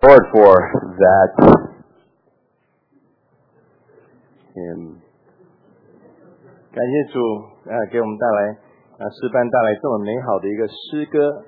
Lord for that hymn. 感谢主给我们带来诗班带来这么美好的一个诗歌。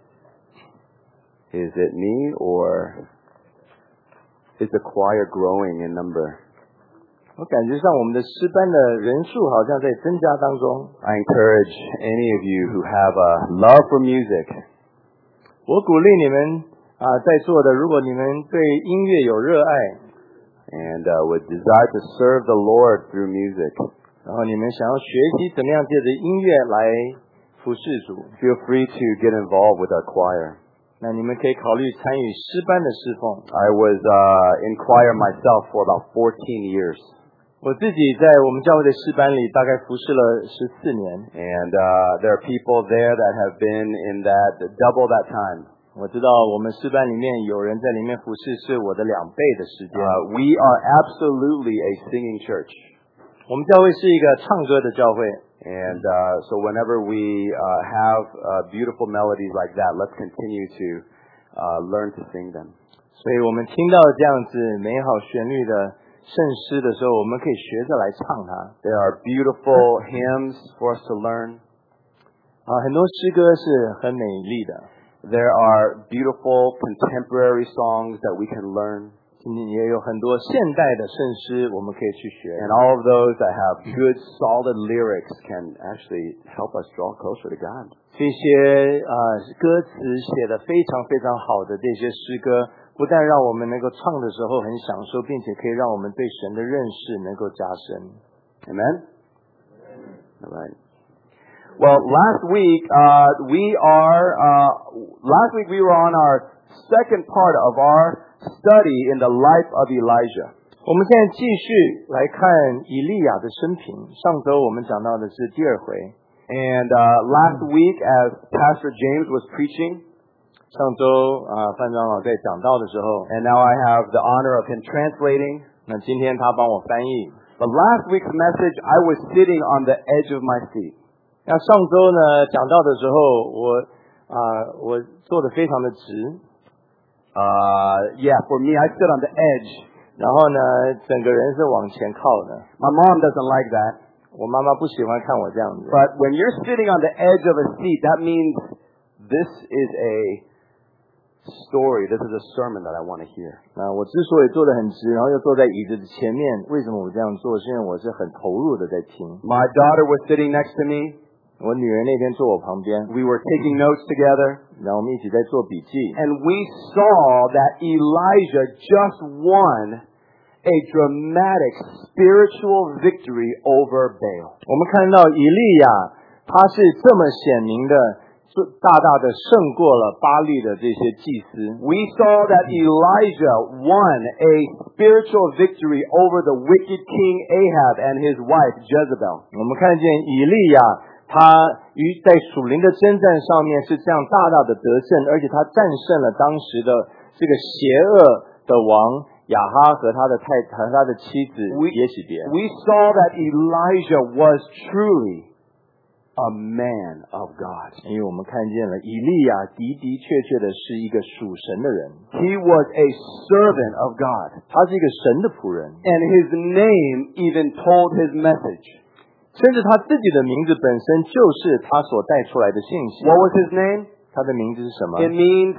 Is it me or is the choir growing in number? 我感觉上我们的诗班的人数好像在增加当中。 I encourage any of you who have a love for music. 我鼓励你们在座的，如果你们对音乐有热爱 and would desire to serve the Lord through music, 然后你们想要学习怎么样借着音乐来服侍主， feel free to get involved with our choir. 那你们可以考虑参与诗班的侍奉。 I was in choir myself for about 14 years. 我自己在我们教会的诗班里大概服侍了14年。 And there are people there that have been in that double that time. 我知道我们诗班里面有人在里面服侍是我的2倍的时间。 We are absolutely a singing church. 我们教会是一个唱歌的教会。 And so whenever we have beautiful melodies like that, let's continue to learn to sing them. 所以我们听到这样子美好旋律的圣诗的时候，我们可以学着来唱它。 There are beautiful hymns for us to learn. 很多诗歌是很美丽的。 There are beautiful contemporary songs that we can learn. 今天也有很多现代的圣诗我们可以去学。 And all of those that have good, solid lyrics can actually help us draw closer to God. 这些歌词写得非常非常好的这些诗歌，不但让我们能够唱的时候很享受，并且可以让我们对神的认识能够加深。 Amen? All right. Well, last week we were on our second part of our study in the life of Elijah. 我们现在继续来看以利亚的生平。上周我们讲到的是第2回。 And last week, as Pastor James was preaching, 上周范长老在讲道的时候 and now I have the honor of him translating. 那今天他帮我翻译。 But last week's message, I was sitting on the edge of my seat. 那上周呢讲道的时候，我坐得非常的直。 Yeah, for me, I sit on the edge. 然后呢，整个人是往前靠的。 My mom doesn't like that. 我妈妈不喜欢看我这样子。 But when you're sitting on the edge of a seat, that means this is a story. This is a sermon that I want to hear. 我之所以坐得很直，然后又坐在椅子的前面，为什么我这样做？是因为我是很投入的在听。 My daughter was sitting next to me. 我女儿那天坐我旁边， We were taking notes together. 然后我们一起在做笔记。 And we saw that Elijah just won a dramatic spiritual victory over Baal. 我们看到以利亚，他是这么显明的，大大的胜过了巴力的这些祭司。 We saw that Elijah won a spiritual victory over the wicked king Ahab and his wife Jezebel. 我们看见以利亚，他在属灵的征战上面是这样大大的得胜，而且他战胜了当时的这个邪恶的王亚哈和他的妻子耶洗别。 We saw that Elijah was truly a man of God. 因为我们看见了以利亚的确的是一个属神的人， He was a servant of God. 他是一个神的仆人， And his name even told his message. 甚至他自己的名字本身就是他所带出来的信息。 What was his name? 他的名字是什么？ It means,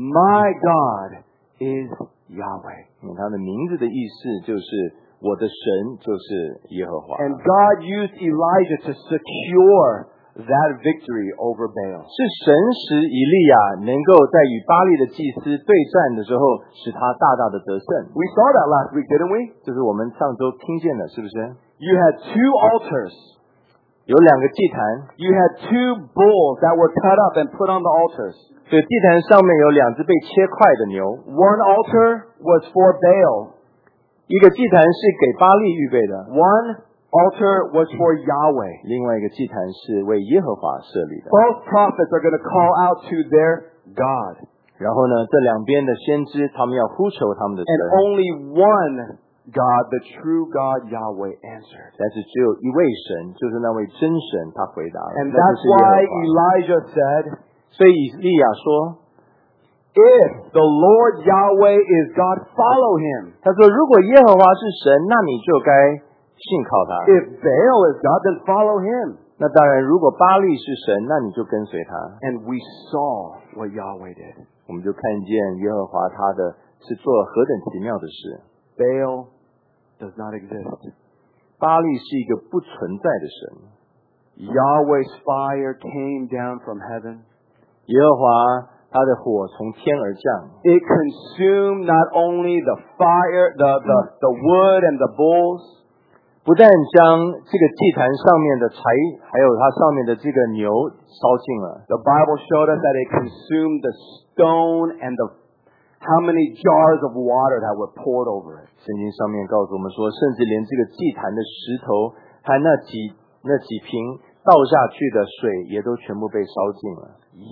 my God is Yahweh. 他的名字的意思就是我的神就是耶和华。 And God used Elijah to secure that victory over Baal. 是神使以利亚能够在与巴力的祭司对战的时候，使他大大的得胜。 We saw that last week, didn't we? 这是我们上周听见的，是不是？ You had 2 altars. 有2个祭坛， You had 2 bulls that were cut up and put on the altars. 所以祭坛上面有2只被切块的牛。 One altar was for Baal. 一个祭坛是给巴力预备的， One altar was for Yahweh. 另外一个祭坛是为耶和华设立的。 Both prophets are going to call out to their God. 然后呢，这2边的先知他们要呼求他们的神， And only one God, the true God, Yahweh, answered. 但是只有一位神，就是那位真神，他回答了。 And 那就 that's 是耶和 why 华。 Elijah said, 所以以利亚说 If the Lord Yahweh is God, follow him. 他说，如果耶和华是神，那你就该信靠他。 If Baal is God, then follow him. 那当然，如果巴利是神，那你就跟随他。 And we saw what Yahweh did. 我们就看见耶和华他的是做了何等奇妙的事。 Baal does not exist. 巴利是一个不存在的神。 Yahweh's fire came down from heaven. 耶和华他的火从天而降， It consumed not only the fire, the wood and the bulls, 不但将这个祭坛上面的柴，还有它上面的这个牛烧尽了。 the Bible showed us that it consumed the stone and how many jars of water that were poured over it. 圣经上面告诉我们说，甚至连这个祭坛的石头和那几瓶倒下去的水，也都全部被烧尽了。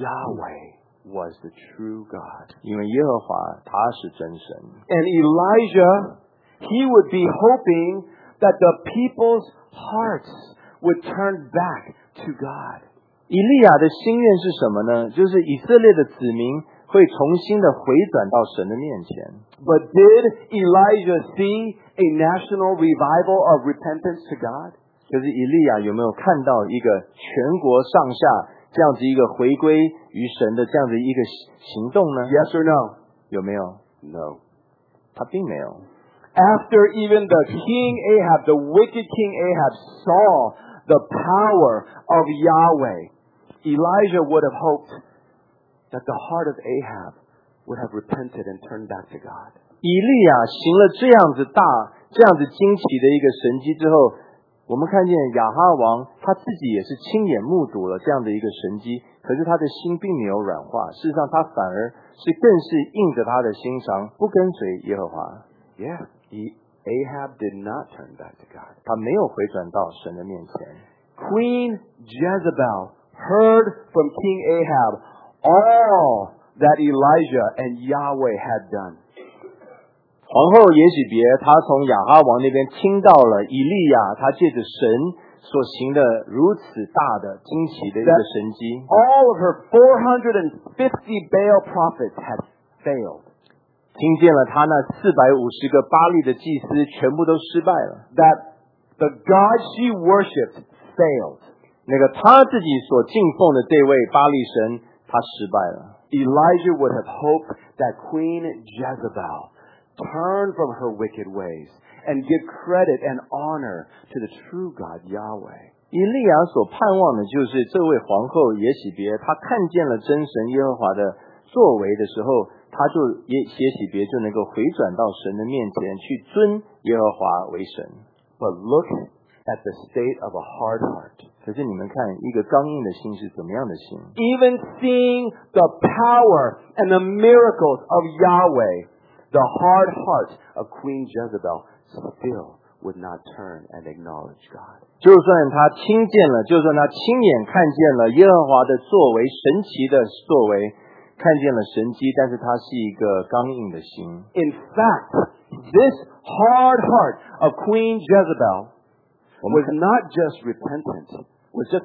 Yahweh was the true God. 因为耶和华他是真神。 And Elijah, he would be hoping that the people's hearts would turn back to God. 以利亚的心愿是什么呢？就是以色列的子民会重新的回转到神的面前。 But did Elijah see a national revival of repentance to God? 可是以利亚有没有看到一个全国上下这样子一个回归于神的这样子一个行动呢？ Yes or no? 有没有？ No. 他并没有。 After even the king Ahab, the wicked king Ahab, saw the power of Yahweh, Elijah would have hoped that the heart of Ahab would have repented and turned back to God. 以利亚行了这样子大、这样子惊奇的一个神迹之后，我们看见亚哈王他自己也是亲眼目睹了这样的一个神迹，可是他的心并没有软化，事实上他反而是更是硬着他的心肠，不跟随耶和华。 Yeah, Ahab did not turn back to God. 他没有回转到神的面前。 Queen Jezebel heard from King Ahab all that Elijah and Yahweh had done. 皇后耶洗别，她从亚哈王那边听到了以利亚他借着神所行的如此大的惊奇的一个神迹。 All of her 450 Baal prophets had failed. 听见了他那450个巴利的祭司全部都失败了。 That the God she worshipped failed. 那个他自己所敬奉的这位巴利神，他失败了。 Elijah would have hoped that Queen Jezebel turn from her wicked ways and give credit and honor to the true God Yahweh. 以利亚所盼望的就是这位皇后耶洗别，她看见了真神耶和华的作为的时候，她就耶洗别就能够回转到神的面前去尊耶和华为神。 But look at the state of a hard heart. 可是你们看，一个刚硬的心是怎么样的心？ Even seeing the power and the miracles of Yahweh, the hard heart of Queen Jezebel still would not turn and acknowledge God. 就算他听见了，就算他亲眼看见了耶和华的作为，神奇的作为，看见了神迹，但是他是一个刚硬的心。 In fact, this hard heart of Queen Jezebel was not just repentant, was just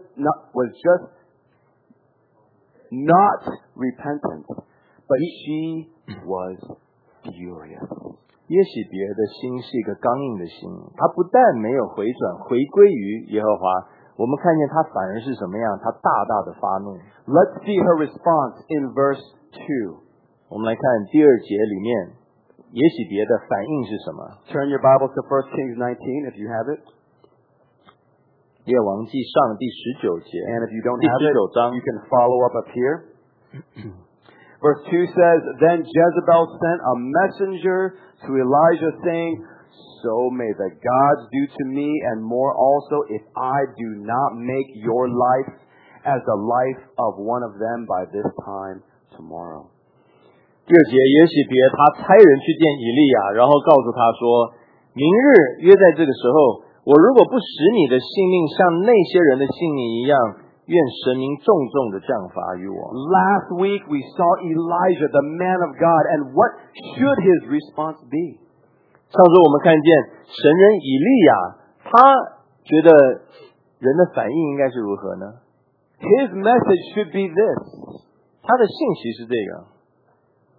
not repentant, but she was furious. 耶洗别的心是一个刚硬的心，他不但没有回转回归于耶和华，我们看见他反而是什么样？他大大的发怒。 Let's see her response in verse 2. 我们来看第2节里面，耶洗别的反应是什么？ Turn your Bibles to 1 Kings 19 if you have it. 列王记上第19节， And if you don't 第 have it, 19章 you can follow up here. Verse 2 says, Then Jezebel sent a messenger to Elijah saying, So may the gods do to me and more also if I do not make your life as the life of one of them by this time tomorrow. 第2节，耶洗别他差人去见以利亚，然后告诉他说：明日约在这个时候，我如果不使你的性命像那些人的性命一样，愿神明重重的降罚于我。 Last week we saw Elijah, the man of God, and what should his response be? 上周我们看见神人以利亚，他觉得人的反应应该是如何呢？ His message should be this. 他的信息是这个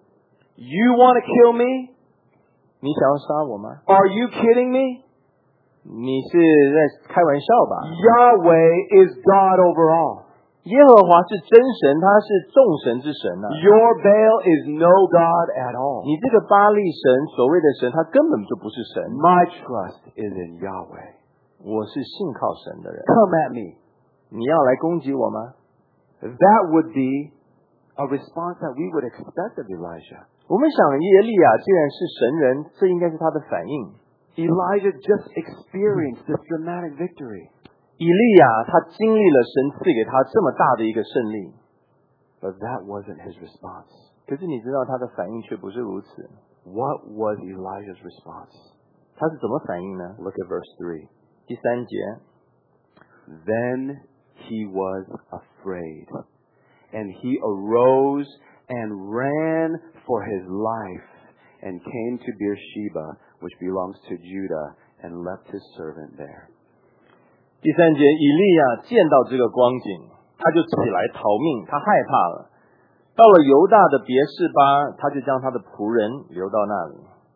You want to kill me? 你想要杀我吗？ Are you kidding me? 你是在开玩笑吧？ Yahweh is God over all. 耶和华是真神，他是众神之神啊！ Your Baal is no God at all. 你这个巴力神，所谓的神，他根本就不是神。 My trust is in Yahweh. 我是信靠神的人。 Come at me. 你要来攻击我吗？ That would be a response that we would expect of Elijah. 我们想，耶利亚既然是神人，这应该是他的反应。 Elijah just experienced this dramatic victory. 以利亚他经历了神赐给他这么大的一个胜利， But that wasn't his response. 可是你知道他的反应却不是如此。 What was Elijah's response? 他是怎么反应呢？ Look at verse 3. 第3节， Then he was afraid, and he arose and ran for his life, and came to Beersheba, which belongs to Judah, and left his servant there. 第3节，以利亚见到这个光景，他就起来逃命，他害怕了。到了犹大的别是巴，他就将他的仆人留到那里。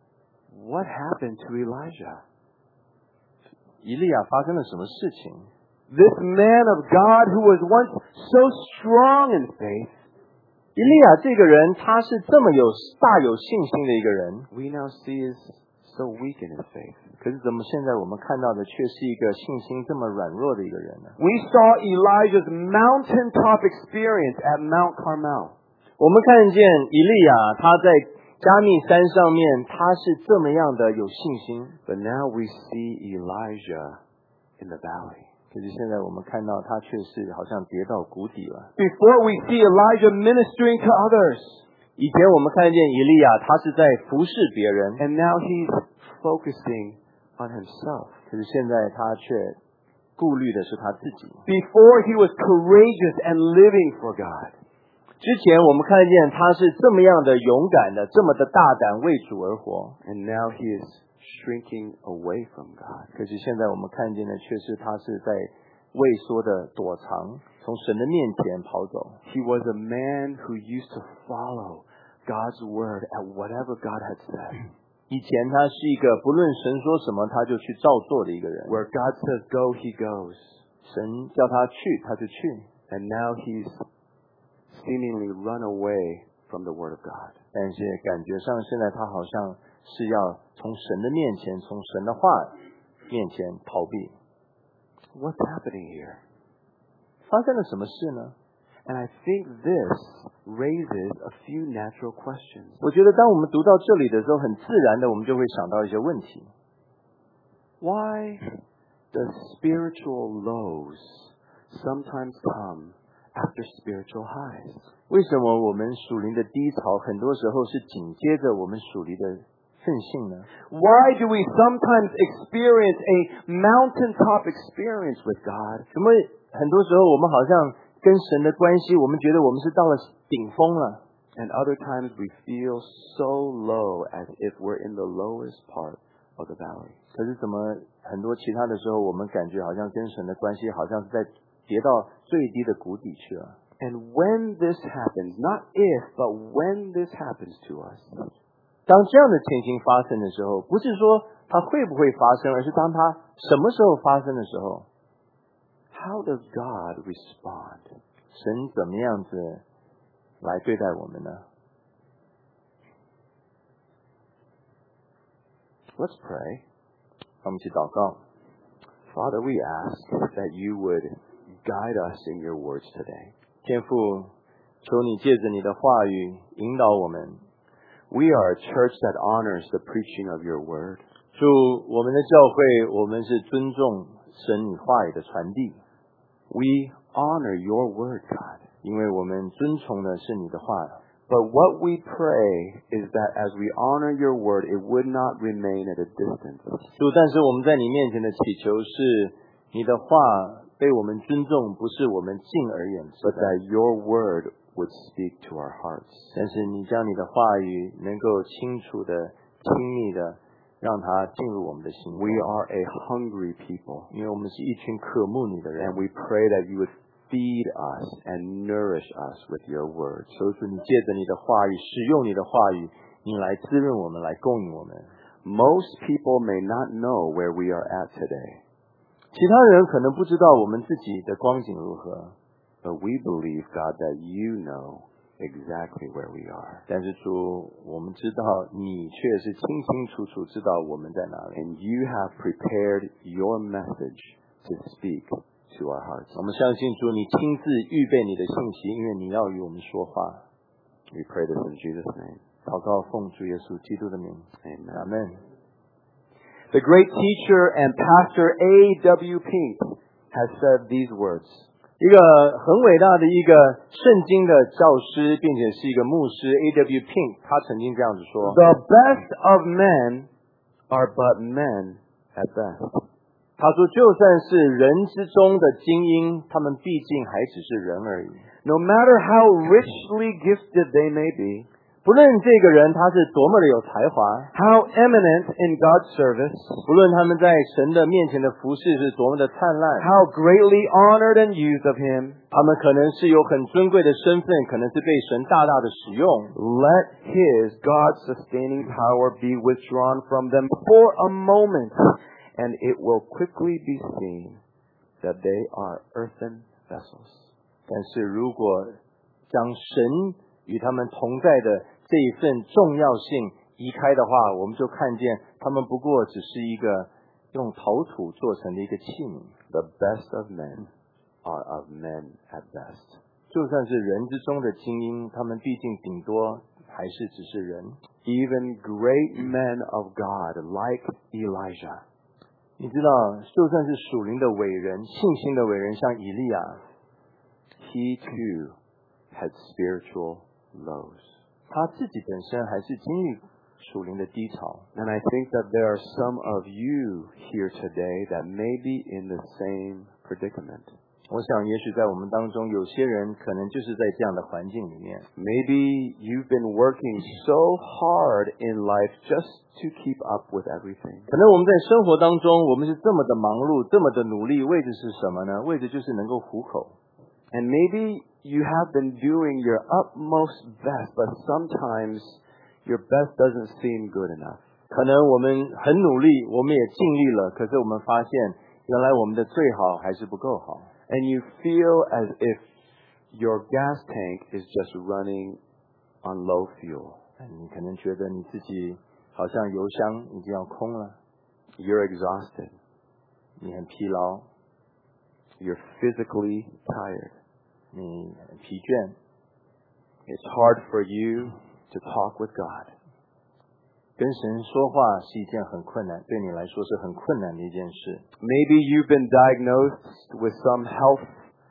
What happened to Elijah? 以利亚发生了什么事情？ This man of God who was once so strong in faith, 以利亚这个人，他是这么大有信心的一个人， we now see is so weak in his faith. 可是怎么现在我们看到的却是一个信心这么软弱的一个人呢？ We saw Elijah's mountaintop experience at Mount Carmel. 我们看见以利亚他在加密山上面，他是这么样的有信心。 But now we see Elijah in the valley. 可是现在我们看到他却是好像跌到谷底了。 Before we see Elijah ministering to others. 以前我们看见以利亚他是在服侍别人， And now he's focusing on himself. 可是现在他却顾虑的是他自己。 Before he was courageous and living for God. 之前我们看见他是这么样的勇敢的，这么的大胆为主而活。 And now he is shrinking away from God. 可是现在我们看见的却是他是在畏缩的躲藏，从神的面前跑走。 He was a man who used to follow God's word at whatever God had said. 以前他是一个不论神说什么他就去照做的一个人， Where God says go, he goes. 神叫他去他就去。 And now he's seemingly run away from the word of God. 但是感觉上现在他好像是要从神的面前，从神的话面前逃避。 What's happening here? 发生了什么事呢？ And I think this raises a few natural questions. 我觉得当我们读到这里的时候，很自然的我们就会想到一些问题。 Why does spiritual lows sometimes come after spiritual highs? 为什么我们属灵的低潮很多时候是紧接着我们属灵的奋兴呢？ Why do we sometimes experience a mountaintop experience with God? 怎么很多时候我们好像跟神的关系，我们觉得我们是到了顶峰了， And other times we feel so low as if we're in the lowest part of the valley. 可是怎么很多其他的时候，我们感觉好像跟神的关系好像是在跌到最低的谷底去了。 And when this happens, not if, but when this happens to us, 当这样的情形发生的时候，不是说它会不会发生，而是当它什么时候发生的时候， how does God respond? 神怎么样子来对待我们呢？ Let's pray. 让我们一起祷告。 Father, we ask that you would guide us in your words today. 天父，求你借着你的话语引导我们。 We are a church that honors the preaching of your word. 主，我们的教会，我们是尊重神你话语的传递， We honor your word, God. 因为我们尊崇的是你的话。 But what we pray is that as we honor your word, it would not remain at a distance. 主，但是我们在你面前的祈求是，你的话被我们尊重，不是我们敬而远之 But 的， that your word would speak to our hearts. 但是你将你的话语能够清楚的、亲密的，让它进入我们的心中。 We are a hungry people, 因为我们是一群渴慕你的人 and，we pray that you would feed us and nourish us with your words. 求主你借着你的话语，使用你的话语， 你来滋润我们，来供应我们。 Most people may not know where we are at today, 其他人可能不知道我们自己的光景如何， but we believe, God, that you know exactly where we are. 但是主，我们知道你却是清清楚楚知道我们在哪里。 And you have prepared your message to speak to our hearts. 我们相信主，你亲自预备你的信息，因为你要与我们说话。 We pray this in Jesus' name. 祷告奉主耶稣基督的名， Amen. 阿门。 The great teacher and pastor A.W. Pink has said these words. 一个很伟大的一个圣经的教师，并且是一个牧师 A.W. Pink， 他曾经这样子说 The best of men are but men at best. 他说就算是人之中的精英，他们毕竟还只是人而已。 No matter how richly gifted they may be, 不论这个人他是多么的有才华， how eminent in God's service, 不论他们在神的面前的服侍是多么的灿烂， how greatly honored and used of him, 他们可能是有很尊贵的身份，可能是被神大大的使用。 let his God-sustaining power be withdrawn from them for a moment, and it will quickly be seen that they are earthen vessels. 但是如果将神与他们同在的这一份重要性移开的话，我们就看见他们不过只是一个用陶土做成的一个器皿。 The best of men are of men at best. 就算是人之中的精英，他们毕竟顶多还是只是人。 Even great men of God like Elijah, 你知道，就算是属灵的伟人、信心的伟人，像以利亚， he too had spiritual lows. 他自己本身还是经历属灵的低潮。 And I think that there are some of you here today that may be in the same predicament. 我想，也许在我们当中，有些人可能就是在这样的环境里面。 Maybe you've been working so hard in life just to keep up with everything. 可能我们在生活当中，我们是这么的忙碌，这么的努力，为的是什么呢？为的就是能够糊口。 And maybe you have been doing your utmost best, but sometimes your best doesn't seem good enough. 可能我们很努力，我们也尽力了，可是我们发现，原来我们的最好还是不够好。 And you feel as if your gas tank is just running on low fuel. 你可能觉得你自己好像油箱已经要空了， You're exhausted. 你很疲劳， You're physically tired. 你很疲倦， It's hard for you to talk with God. 跟神说话是一件很困难，对你来说是很困难的一件事。 Maybe you've been diagnosed with some health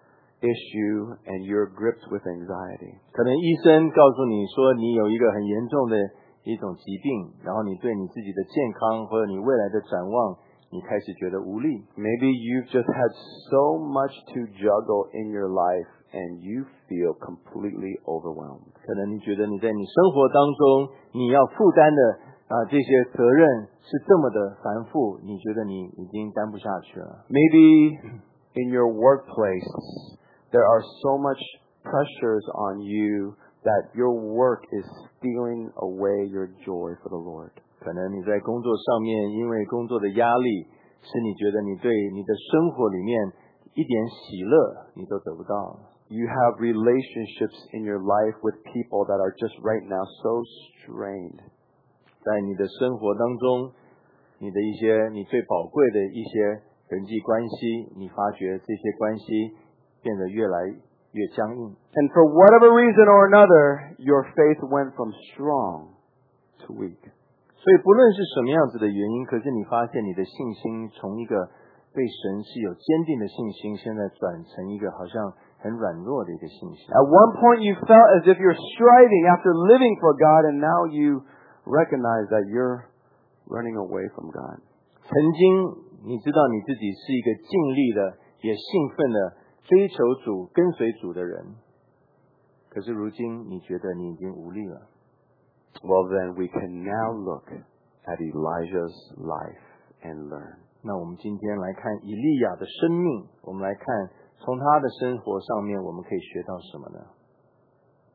issue and you're gripped with anxiety. 可能医生告诉你说你有一个很严重的一种疾病，然后你对你自己的健康或者你未来的展望，你开始觉得无力。 Maybe you've just had so much to juggle in your life and you feel completely overwhelmed. 可能你觉得你在你生活当中你要负担的这些责任是这么的繁复，你觉得你已经担不下去了。 Maybe in your workplace there are so much pressures on you that your work is stealing away your joy for the Lord. 可能你在工作上面因为工作的压力，使你觉得你对你的生活里面一点喜乐你都得不到。 You have relationships in your life with people that are just right now so strained. 在你的生活当中，你的一些你最宝贵的一些人际关系，你发觉这些关系变得越来越僵硬。 And for whatever reason or another, your faith went from strong to weak. 所以不论是什么样子的原因，可是你发现你的信心从一个对神是有坚定的信心，现在转成一个好像很软弱的一个信心。 At one point you felt as if you're striving after living for God, and now you recognize that you're running away from God. 曾经你知道你自己是一个尽力的，也兴奋的追求主、跟随主的人，可是如今你觉得你已经无力了。 Well, then we can now look at Elijah's life and learn. 那我们今天来看以利亚的生命，我们来看从他的生活上面我们可以学到什么呢？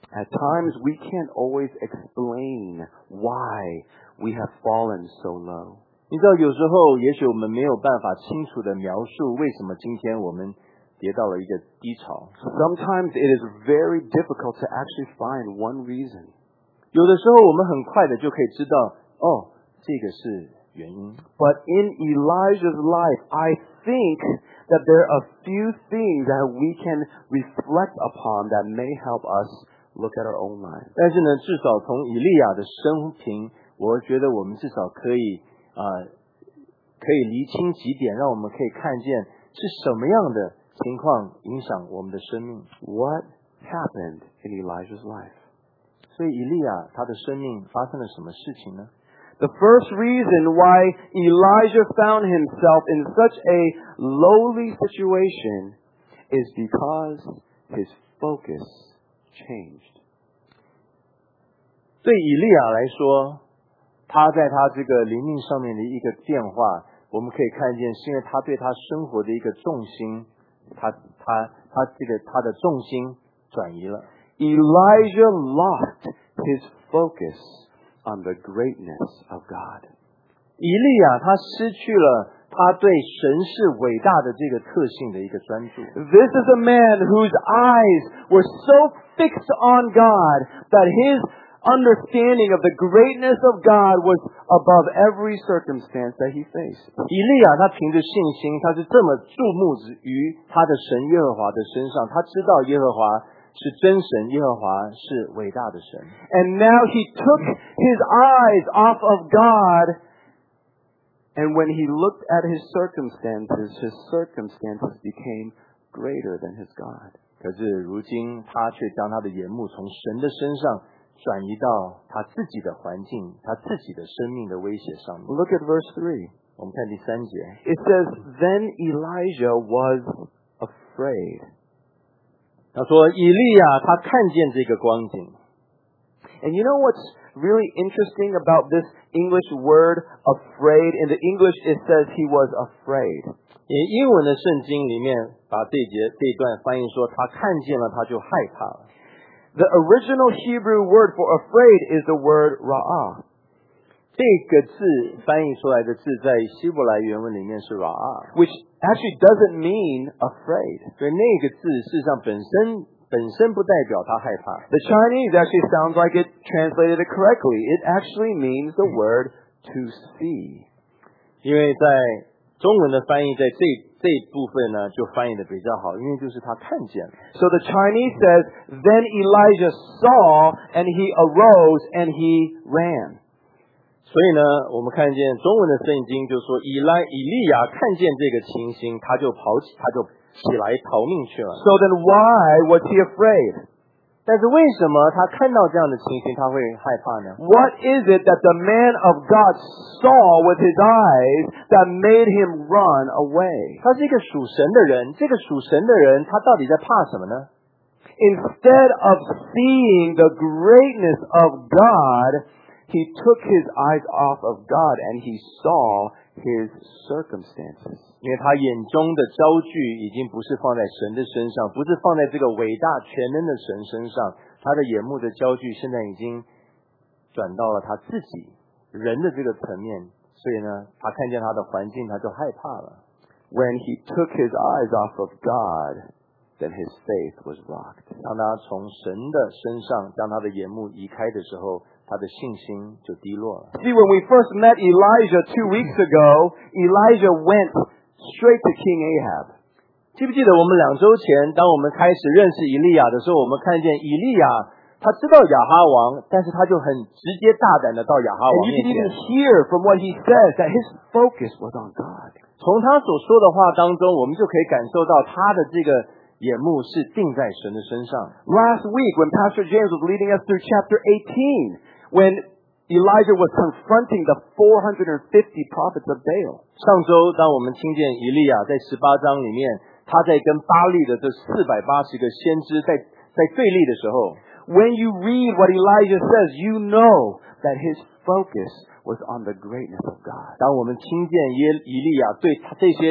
At times we can't always explain why we have fallen so low. 你知道，有时候也许我们没有办法清楚地描述为什么今天我们跌到了一个低潮。 Sometimes it is very difficult to actually find one reason. 有的时候我们很快的就可以知道，这个是原因。 But in Elijah's life, I think that there are a few things that we can reflect upon that may help us look at our own lives. 但是呢，至少从以利亚的生平，我觉得我们至少可以厘清几点，让我们可以看见是什么样的情况影响我们的生命。 What happened in Elijah's life? 所以以利亚他的生命发生了什么事情呢？ The first reason why Elijah found himself in such a lowly situation is because his focus changed. 对以利亚来说，他在他这个灵命上面的一个变化，我们可以看见是因为他对他生活的一个重心，他的重心转移了。 Elijah lost his focus on the greatness of God. 以利亚他失去了他对神是伟大的这个特性的一个专注。 This is a man whose eyes were so fixed on God that his understanding of the greatness of God was above every circumstance that he faced. 以利亚他凭着信心，他是这么注目于他的神耶和华的身上，他知道耶和华是真神，耶和华是伟大的神。 And now he took his eyes off of God, and when he looked at his circumstances became greater than his God. 可是如今他却将他的眼目从神的身上转移到他自己的环境，他自己的生命的威胁上面。 Look at verse 3. 我们看第3节。 It says, Then Elijah was afraid. 他说以利亚他看见这个光景。 And you know what's really interesting about this English word, afraid? In the English it says he was afraid. 英文的圣经里面把这一段翻译说，他看见了他就害怕了。 The original Hebrew word for afraid is the word ra'ah. 这个字翻译出来的字在希伯来原文里面是 ra'ah, which actually doesn't mean afraid. 所以那个字事实上本身不代表他害怕。 The Chinese actually sounds like it translated it correctly. It actually means the word to see. 因为在中文的翻译在这一部分呢就翻译的比较好，因为就是他看见了。 So the Chinese says, Then Elijah saw, and he arose, and he ran. 所以呢，我们看见中文的圣经就说以利亚看见这个情形，他就起来逃命去了。 So then why was he afraid? 但是为什么他看到这样的情形他会害怕呢？ What is it that the man of God saw with his eyes that made him run away? 他是一个属神的人，这个属神的人他到底在怕什么呢？ Instead of seeing the greatness of God, he took his eyes off of God and he saw his circumstances. 因为他眼中的焦距已经不是放在神的身上，不是放在这个伟大全能的神身上，他的眼目的焦距现在已经转到了他自己人的这个层面，所以呢，他看见他的环境，他就害怕了。 When he took his eyes off of God, then his faith was rocked. 当他从神的身上将他的眼目移开的时候，他的信心就低落了。 See, when we first met Elijah 2 weeks ago, Elijah went straight to King Ahab. 记不记得我们2周前，当我们开始认识以利亚的时候，我们看见以利亚他知道亚哈王，但是他就很直接大胆的到亚哈 And 王 you 面 can 前。 even hear from what he says that his focus was on God. 从他所说的话当中，我们就可以感受到他的这个眼目是定在神的身上。 Last week, when Pastor James was leading us through chapter 18, when Elijah was confronting the 450 prophets of Baal. 上周当我们听见以利亚在18章里面，他在跟巴力的这480个先知在对立的时候， When you read what Elijah says, you know that his focus was on the greatness of God. 当我们听见以利亚对他这些巴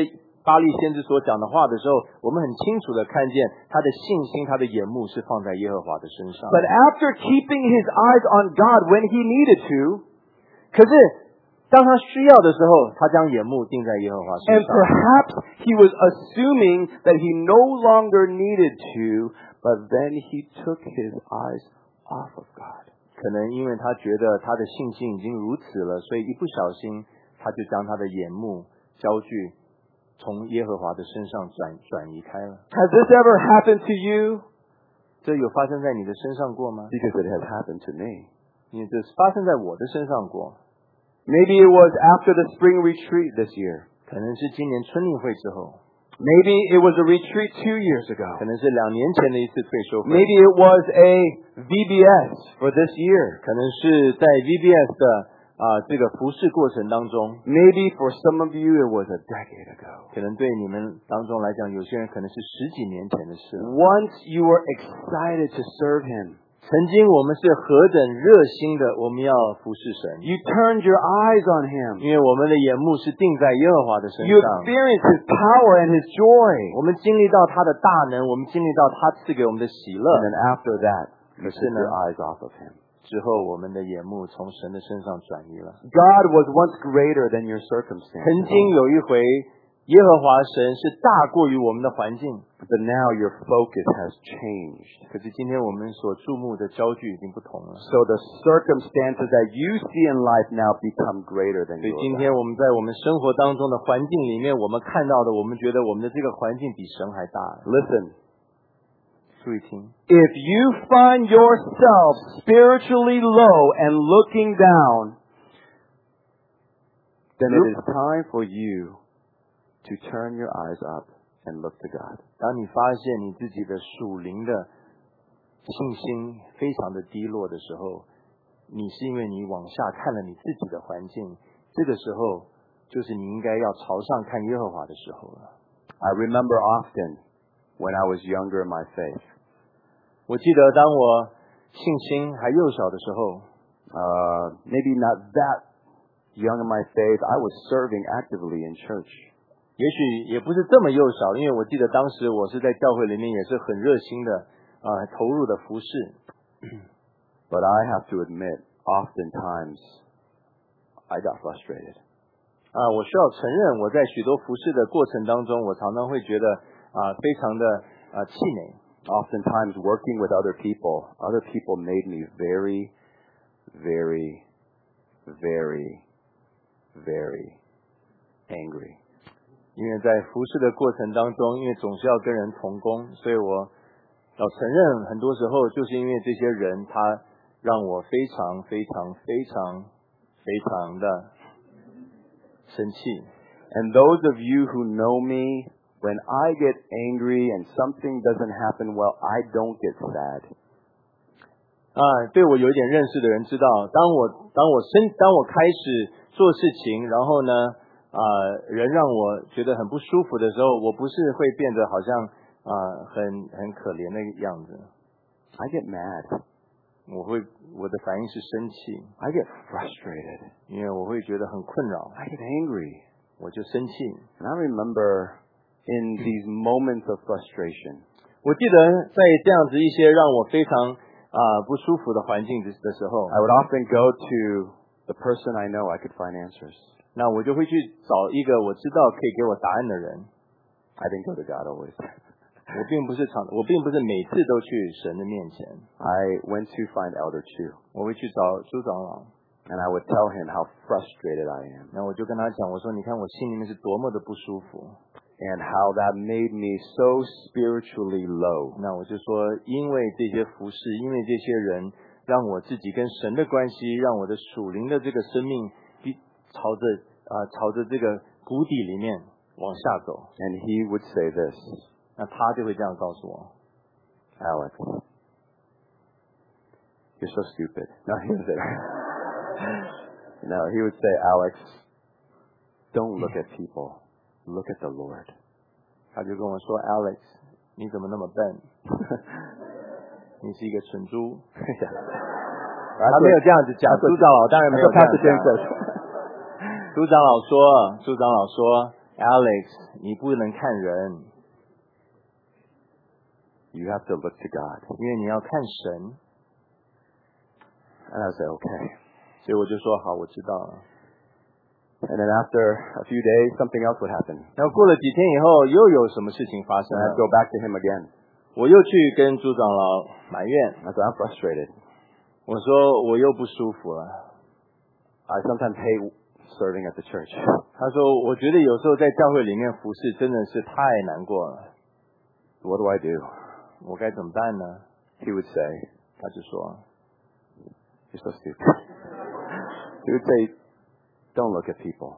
巴利先知所讲的话的时候，我们很清楚的看见他的信心，他的眼目是放在耶和华的身上。 But after keeping his eyes on God when he needed to, 可是当他需要的时候，他将眼目定在耶和华身 and 上。 perhaps he was assuming that he no longer needed to, but then he took his eyes off of God. 可能因为他觉得他的信心已经如此了，所以一不小心他就将他的眼目焦距从耶和华的身上转移开了。 Has this ever happened to you? 这有发生在你的身上过吗？ Because it has happened to me. 因为这是发生在我的身上过。 Maybe it was after the spring retreat this year. 可能是今年春令会之后， Maybe it was a retreat 2 years 可 ago. 能是2年前的一次退休会， Maybe it was a VBS for this year. 可能是在 VBS 的这个服侍过程当中， Maybe for some of you it was a decade ago. 可能对你们当中来讲，有些人可能是10几年前的事了。 Once you were excited to serve him, 曾经我们是何等热心的，我们要服侍神， you turned your eyes on him. 因为我们的眼目是定在耶和华的身 You 上。 experienced his power and his joy. 我们经历到他的大能，我们经历到他赐给我们的喜乐。 And then after that, you took Christina. your eyes off of him. 之后，我们的眼目从神的身上转移了。 God was once greater than your 曾 circumstances. 经有一回，耶和华神是大过于我们的环境， But now your focus has changed. 可是今天我们所注目的焦距已经不同了。 So the circumstances that you see in life now become greater than 所以 yours. 今天我们在我们生活当中的环境里面，我们看到的，我们觉得我们的这个环境比神还大。 Listen, 注意听， if you find yourself spiritually low and looking down, then it is time for you to turn your eyes up and look to God. 当你发现你自己的属灵的信心非常的低落的时候，你是因为你往下看了你自己的环境，这个时候就是你应该要朝上看耶和华的时候了。 I remember often when I was younger in my faith, 我记得当我信心还幼小的时候， maybe not that young in my faith, I was serving actively in church. 也许也不是这么幼小，因为我记得当时我是在教会里面也是很热心的投入的服侍。 But I have to admit, oftentimes I got frustrated. 我需要承认，我在许多服侍的过程当中，我常常会觉得非常的气馁。 Oftentimes working with other people made me very, very, very, very angry. 因为在服侍的过程当中，因为总是要跟人同工，所以我要承认，很多时候就是因为这些人，他让我非常非常非常非常的生气。 And those of you who know me, when I get angry and something doesn't happen well, I don't get sad. 对我有一点认识的人知道，当我开始做事情，然后呢，人让我觉得很不舒服的时候，我不是会变得好像很可怜的样子。 I get mad. 我的反应是生气， I get frustrated. 因为我会觉得很困扰， I get angry. 我就生气。 And I remember in these moments of frustration, 我记得在这样子一些让我非常不舒服的环境的时候， I would often go to the person I know I could find answers. 那我就会去找一个我知道可以给我答案的人。 I didn't go to God always. 我并不是每次都去神的面前， I went to find Elder Chu, 我会去找朱长老， and I would tell him how frustrated I am 那我就跟他讲，我说你看我心里面是多么的不舒服， and how that made me so spiritually low. 那我就说，因为这些服侍，因为这些人，让我自己跟神的关系，让我的属灵的这个生命朝着这个谷底里面往下走。 And he would say this, 那他就会这样告诉我 Alex, you're so stupid. No, he would say, no, he would say, Alex, don't look at people. Look at the Lord. 他就跟我说 Alex 你怎么那么笨你是一个蠢猪他没有这样子讲，朱长老当然没有这样讲。朱长老说 Alex， 你不能看人， You have to look to God. 因为你要看神。 And I said, okay. 所以我就说好，我知道了。 And then after a few days, something else would happen. 然后过了几天以后，又有什么事情发生 And 了 I'd go back to him again. 我又去跟朱长老埋怨， I said, I'm frustrated. 我说我又不舒服了。 I sometimes hate serving at the church. 他说我觉得有时候在教会里面服侍真的是太难过了， What do I do? 我该怎么办呢？ He would say, 他就说 you're so stupid. He would say, don't look at people.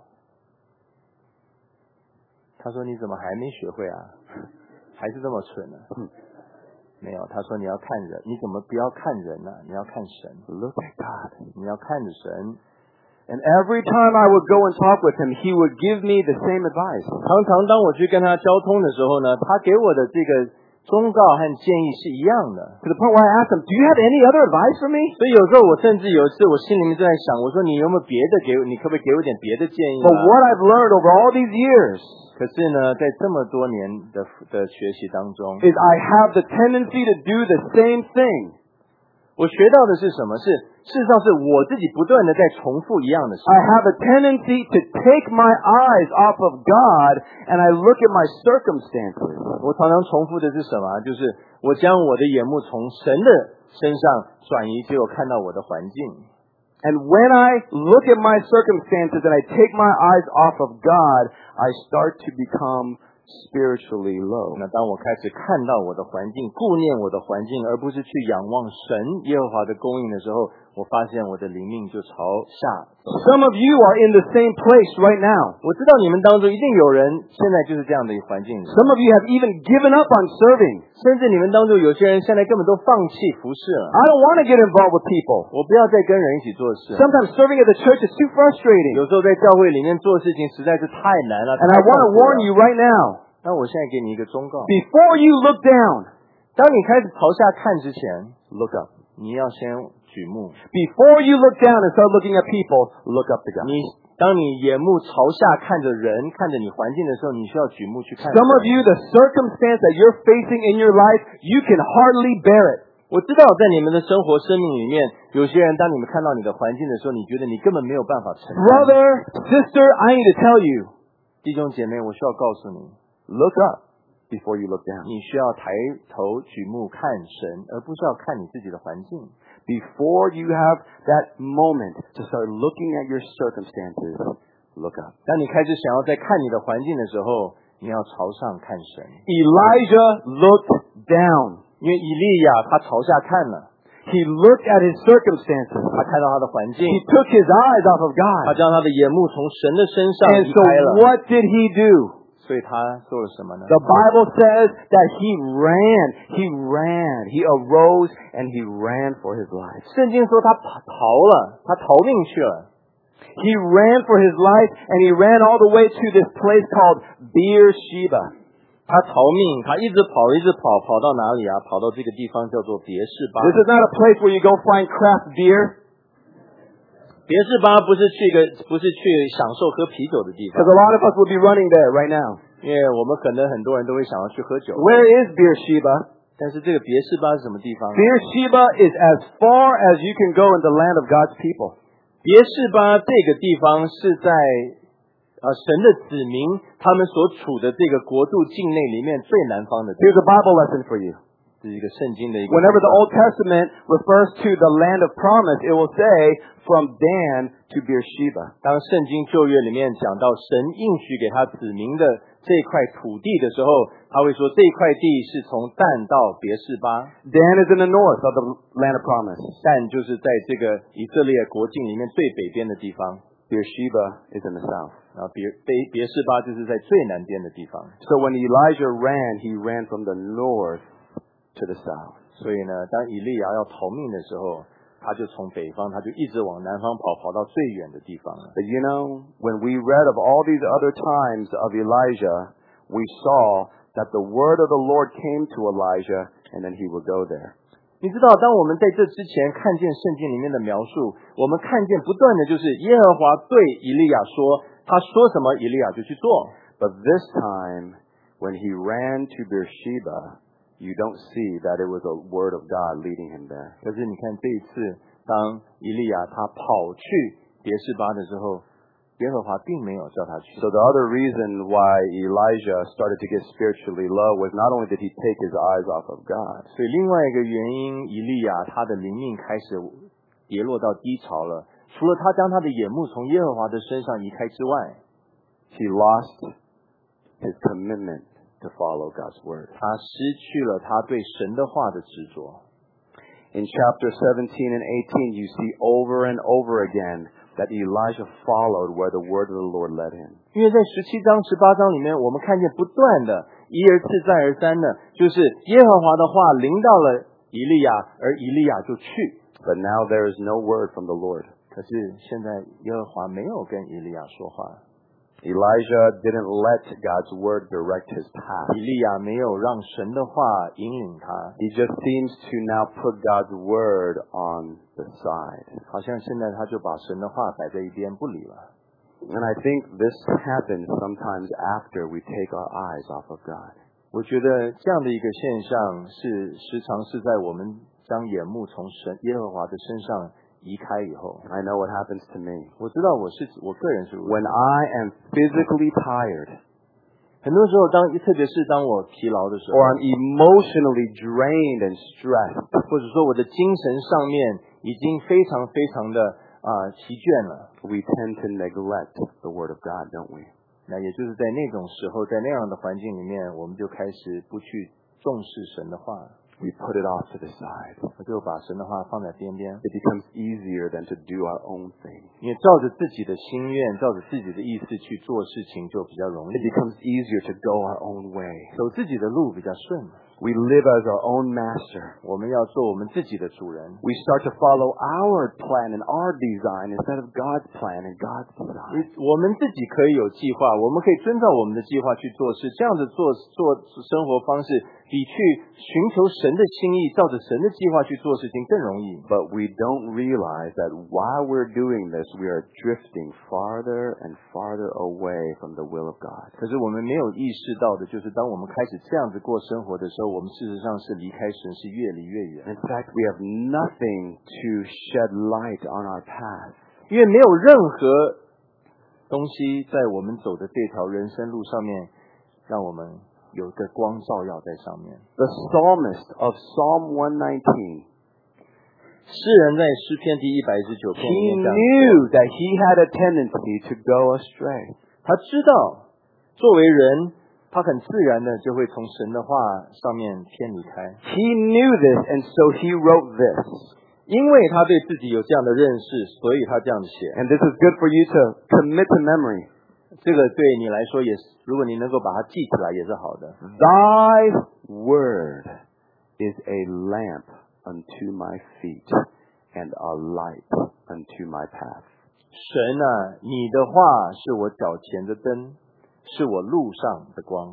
他说你怎么还没学会啊？还是这么蠢呢？没有，他说你要看人，你怎么不要看人呢？你要看神， Look at God. 你要看着神。 And every time I would go and talk with him, he would give me the same advice. 常常当我去跟他交通的时候呢，他给我的这个忠告和建议是一样的。 To the point where I asked him, do you have any other advice for me? 所以有时候我甚至有一次我心里面正在想，我说你有没有别的给我？你可不可以给我点别的建议 But 啊？ what I've learned over all these years 可是呢，在这么多年的学习当中， is I have the tendency to do the same thing. 我学到的是什么？是事实上是我自己不断的在重复一样的事。 I have a tendency to take my eyes off of God and I look at my circumstances. 我常常重复的是什么？就是我将我的眼目从神的身上转移，结果看到我的环境。 And when I look at my circumstances and I take my eyes off of God, I start to become spiritually low. 那当我开始看到我的环境，顾念我的环境，而不是去仰望神耶和华的供应的时候，我发现我的灵命就朝下走。 Some of you are in the same place right now. 我知道你们当中一定有人现在就是这样的一个环境里， Some of you have even given up on serving. 甚至你们当中有些人现在根本都放弃服侍了。 I don't want to get involved with people. 我不要再跟人一起做事。 Sometimes serving at the church is too frustrating. 有时候在教会里面做事情实在是太难了。 And I want to warn you right now. 那我现在给你一个忠告： Before you look down, 当你开始朝下看之前， look up. 你要先举目。 Before you look down and start looking at people, look up to God. 当你眼目朝下看着人、看着你环境的时候，你需要举目去看。 Some of you, the circumstance that you're facing in your life, you can hardly bear it. 我知道在你们的生活生命里面，有些人当你们看到你的环境的时候，你觉得你根本没有办法承担。 Brother, sister, I need to tell you, 弟兄姐妹，我需要告诉你， look up before you look down. 你需要抬头举目看神，而不是要看你自己的环境。 Before you have that moment to start looking at your circumstances, look up. 当你开始想要在看你的环境的时候，你要朝上看神。 Elijah looked down. 因为以利亚他朝下看了， He looked at his circumstances. 他看到他的环境， He took his eyes off of 他 God. 将他的眼目从神的身上 And 移 so 开了。 what did he do? 所以他做了什么呢？ The Bible says that he arose and he ran for his life. 圣经说他逃了，他逃命去了。 He ran for his life and he ran all the way to this place called Beersheba. 他逃命，他一直跑，跑到哪里啊？跑到这个地方叫做别是巴。 This is not a place where you go find craft beer. 别是巴不是去享受喝啤酒的地方， Because a lot of us will be running there right now. 因为我们可能很多人都会想要去喝酒。 Where is Beersheba? 但是这个别是巴是什么地方呢？ Beersheba is as far as you can go in the land of God's people. 别是巴这个地方是在神的子民他们所处的这个国度境内里面最南方的地方。 Here's a Bible lesson for you. 这是一个圣经的一个。 Whenever the Old Testament refers to the land of promise, it will say from Dan to Beersheba. 当圣经旧约里面讲到神应许给他子民的这块土地的时候，他会说这块地是从但到别是巴。 Dan is in the north of the land of promise. 但就是在这个以色列国境里面最北边的地方， Beersheba is in the south. 然后别是巴就是在最南边的地方。 So when Elijah ran, he ran from the north to the south. 所以呢，当以利亚要逃命的时候，他就从北方，他就一直往南方跑，跑到最远的地方了。 But you know, when we read of all these other times of Elijah, we saw that the word of the Lord came to Elijah and then he would go there. 你知道，当我们在这之前看见圣经里面的描述，我们看见不断的就是耶和华对以利亚说，他说什么，以利亚就去做。 But this time, when he ran to Beersheba, you don't see that it was a word of God leading him there. 可是你看这一次，当以利亚他跑去别是巴的时候，耶和华并没有叫他去。 So the other reason why Elijah started to get spiritually low was not only did he take his eyes off of God, 所以另外一个原因，以利亚他的灵命开始跌落到低潮了。除了他将他的眼目从耶和华的身上移开之外， he lost his commitment to follow God's word. 他失去了他对神的话的执着。 In chapter 17 and 18, you see over and over again that Elijah followed where the word of the Lord led him. 因为在17章、18章里面，我们看见不断的一而次再而三的，就是耶和华的话临到了以利亚，而以利亚就去。 But now there is no word from the Lord. 可是现在耶和华没有跟以利亚说话， Elijah didn't let God's word direct his path. 以利亚没有让神的话引领他， He just seems to now put God's word on the side. 好像现在他就把神的话摆在一边不理了。 And I think this happens sometimes after we take our eyes off of God. 我觉得这样的一个现象时常是在我们将眼目从耶和华的身上移开以后。 I know what happens to me. 我知道我个人是如此。 When I am physically tired 很多时候特别是当我疲劳的时候， or I'm emotionally drained and stressed, 或者说我的精神上面已经非常非常的疲倦了， we tend to neglect the word of God, don't we? 那也就是在那种时候，在那样的环境里面，我们就开始不去重视神的话， We put it off to the side. 我就把神的话放在边边， It becomes easier than to do our own thing. 因为照着自己的心愿，照着自己的意思去做事情就比较容易， It becomes easier to go our own way. 走自己的路比较顺。 We live as our own master. 我们要做我们自己的主人， We start to follow our plan and our design instead of God's plan and God's design. 我们自己可以有计划，我们可以遵照我们的计划去做事，这样子做生活方式，比去寻求神的心意，照着神的计划去做事情更容易。 But we don't realize that while we're doing this, we are drifting farther and farther away from the will of God. 可是我们没有意识到的，就是当我们开始这样子过生活的时候，我们事实上是离开神是越离越远。 In fact, we have nothing to shed light on our path. 因为没有任何东西在我们走的这条人生路上面，让我们有一个光照耀在上面。 The psalmist of Psalm 119, 诗人在诗篇第119篇里 he 面这样 knew that he had a tendency to go astray. 他知道作为人，他很自然的就会从神的话上面偏离开， He knew this, and so he wrote this. 因为他对自己有这样的认识，所以他这样子写。 And this is good for you to commit to memory. 这个对你来说也是，如果你能够把它记起来也是好的。 Thy word is a lamp unto my feet and a light unto my path. 神啊，你的话是我脚前的灯，是我路上的光。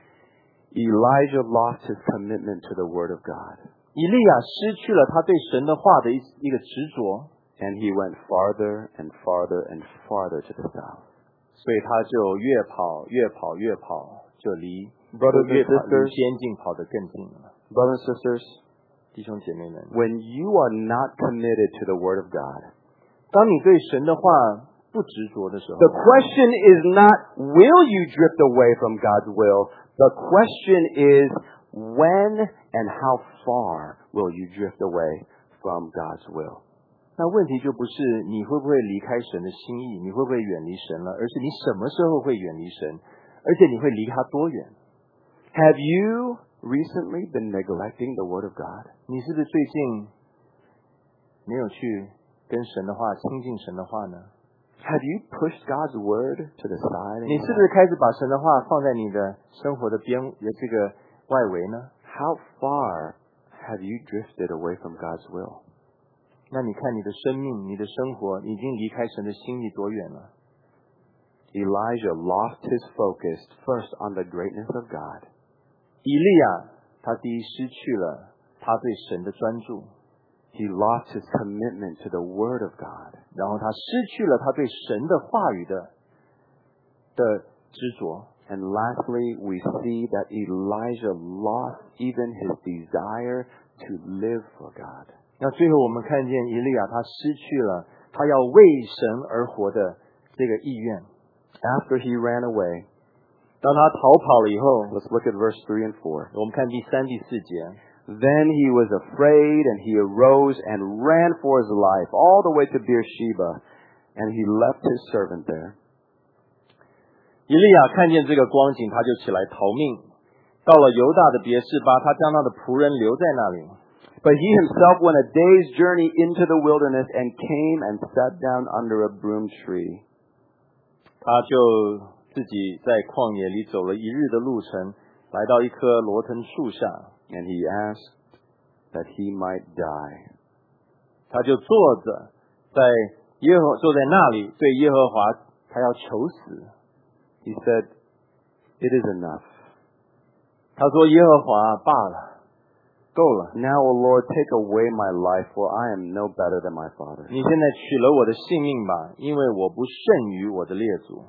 Elijah lost his commitment to the word of God, 以利亚失去了他对神的话的一个执着， and he went farther and farther and farther to the south. 所以他就越跑，就离 Brothers and 越跑离 sisters, 边境跑得更近了。 brothers and sisters, 弟兄姐妹们， when you are not committed to the word of God, 当你对神的话不执着的时候， the question is not will you drift away from God's will? The question is when and how far will you drift away from God's will? 那问题就不是你会不会离开神的心意，你会不会远离神了，而是你什么时候会远离神，而且你会离他多远。 Have you recently been neglecting the word of God? 你是不是最近没有去跟神的话亲近神的话呢？ Have you pushed God's word to the side? 你是不是开始把神的话放在你的生活的这个外围呢？ How far have you drifted away from God's will? 那你看你的生命、你的生活已经离开神的心意多远了？ Elijah lost his focus first on the greatness of God. 以利亚他第一失去了他对神的专注， He lost his commitment to the word of God. 然后他失去了他对神的话语的执着。 And lastly, we see that Elijah lost even his desire to live for God. 那最后我们看见以利亚他失去了他要为神而活的这个意愿。 After he ran away, 当他逃跑了以后， let's look at verse 3 and 4. 我们看第3、第4节。 Then he was afraid, and he arose and ran for his life all the way to Beersheba, and he left his servant there. 以利亚看见这个光景，他就起来逃命，到了犹大的别是巴，他将他的仆人留在那里。 But he himself went a day's journey into the wilderness and came and sat down under a broom tree. 他就自己在旷野里走了一日的路程，来到一棵罗藤树下。 And he asked that he might die. 他就坐在那里，对耶和华他要求死。 He said, "It is enough." 他说：“耶和华罢了，够了。 Now, O Lord, take away my life, for I am no better than my father. 你现在取了我的性命吧，因为我不胜于我的列祖。”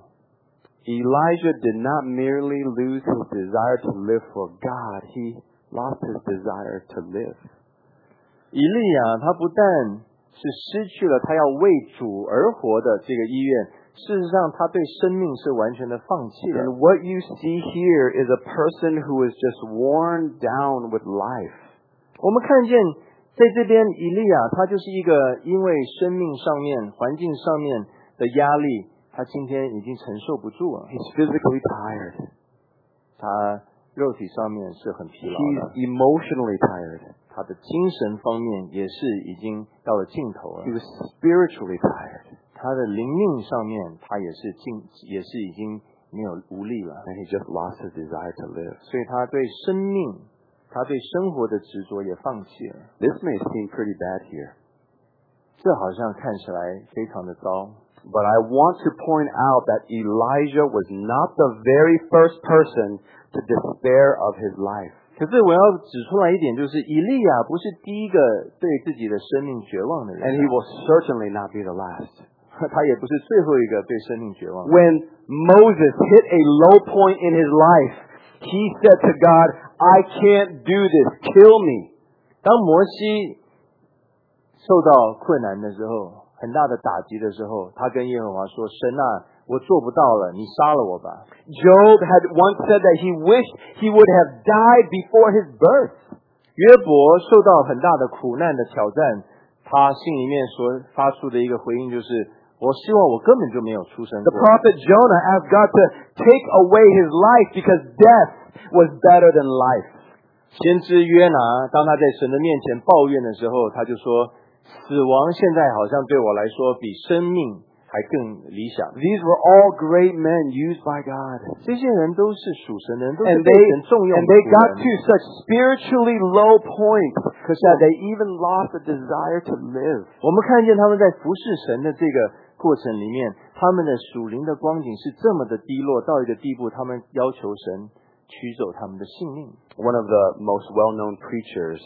Elijah did not merely lose his desire to live for God, he lost his desire to live. 以利亚他不但是失去了他要为主而活的这个意愿，事实上他对生命是完全的放弃了。 And what you see here is a person who is just worn down with life. 我们看见在这边以利亚他就是一个因为生命上面环境上面的压力，他今天已经承受不住了。 He's physically tired. 他肉体上面是很疲劳 He's 的， emotionally tired. 他的精神方面也是已经到了尽头了 He。was spiritually tired. 他的灵命上面，他也是已经没有无力了， And he just lost his desire to live. 所以他对生命、他对生活的执着也放弃了。 This may seem pretty bad here, 这好像看起来非常的糟。 but I want to point out that Elijah was not the very first person to despair of his life. 可是我要指出来一点，就是以利亚不是第一个对自己的生命绝望的人， And he will certainly not be the last. 他也不是最后一个对生命绝望的。 When Moses hit a low point in his life, he said to God, "I can't do this. Kill me." 当摩西受到困难的时候，很大的打击的时候，他跟耶和华说：“神啊，我做不到了，你杀了我吧。” Job had once said that he wished he would have died before his birth. 约伯受到很大的苦难的挑战，他心里面所发出的一个回应就是：我希望我根本就没有出生 The 过。 prophet Jonah asked God to take away his life because death was better than life. 先知约拿，当他在神的面前抱怨的时候，他就说：死亡现在好像对我来说比生命还更理想。 These were all great men used by God. 这些人都是属神的人，都是 And 被 they, 神重用 and 的 they 仆 got 人 to such spiritually low points that they even lost the desire to live. 我们看见他们在服侍神的这个过程里面，他们的属灵的光景是这么的低落，到一个地步，他们要求神取走他们的性命。 One of the most well-known preachers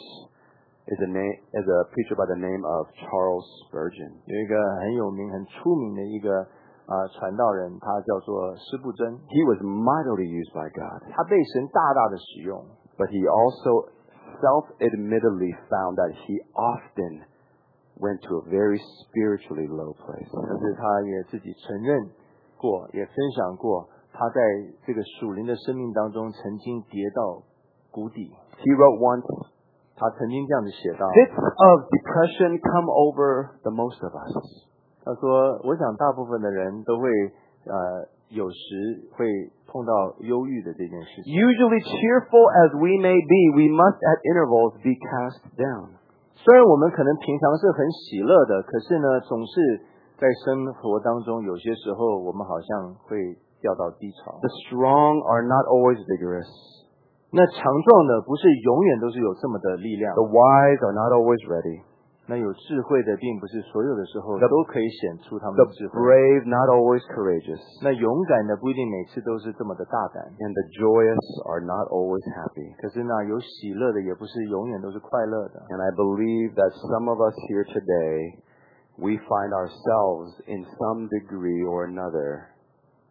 is a preacher by the name of Charles Spurgeon. 有一个很有名、很出名的一个传道人，他叫做施布真， He was mightily used by God, 他被神大大的使用， but he also self-admittedly found that he often went to a very spiritually low place. 但是他也自己承认过，也分享过，他在这个属灵的生命当中曾经跌到谷底。 He wrote once, 他曾经这样子写道， "Fits of depression come over the most of us. 他说：“我想大部分的人都会有时会碰到忧郁的这件事情。 Usually cheerful as we may be, we must at intervals be cast down. 虽然我们可能平常是很喜乐的，可是呢，总是在生活当中，有些时候我们好像会掉到低潮。 The strong are not always vigorous. 那强壮的不是永远都是有这么的力量， The wise are not always ready. 那有智慧的并不是所有的时候 The- 都可以显出他们 The 的智慧。 brave not always courageous. 那勇敢的不一定每次都是这么的大胆， And the joyous are not always happy. 可是呢，有喜乐的也不是永远都是快乐的。 And I believe that some of us here today, we find ourselves in some degree or another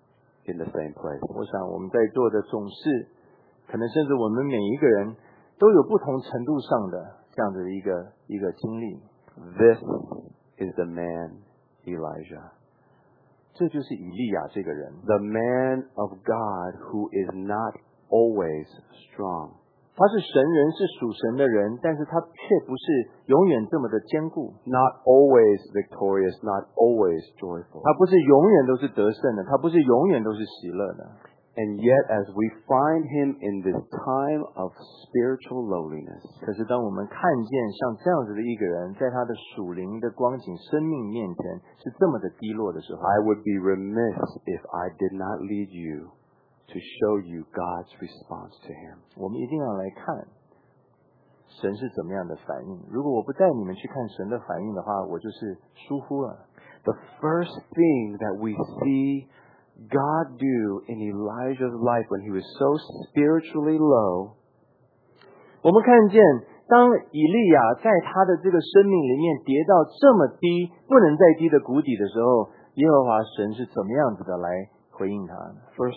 in the same place. 我想我们在座的总是，可能甚至我们每一个人都有不同程度上的这样的一个经历。 This is the man Elijah. 这就是以利亚这个人， The man of God who is not always strong. 他是神人，是属神的人，但是他却不是永远这么的坚固， Not always victorious, not always joyful. 他不是永远都是得胜的，他不是永远都是喜乐的。 And yet, as we find him in this time of spiritual lowliness, 可是当我们看见像这样子的一个人，在他的属灵的光景、生命面前是这么的低落的时候， I would be remiss if I did not lead you to show you God's response to him. 我们一定要来看神是怎么样的反应。如果我不带你们去看神的反应的话，我就是疏忽了。 The first thing that we see God do in Elijah's life when he was so spiritually low, 我们看见当以利亚在他的这个生命里面跌到这么低不能再低的谷底的时候，耶和华神是怎么样子的来回应他呢？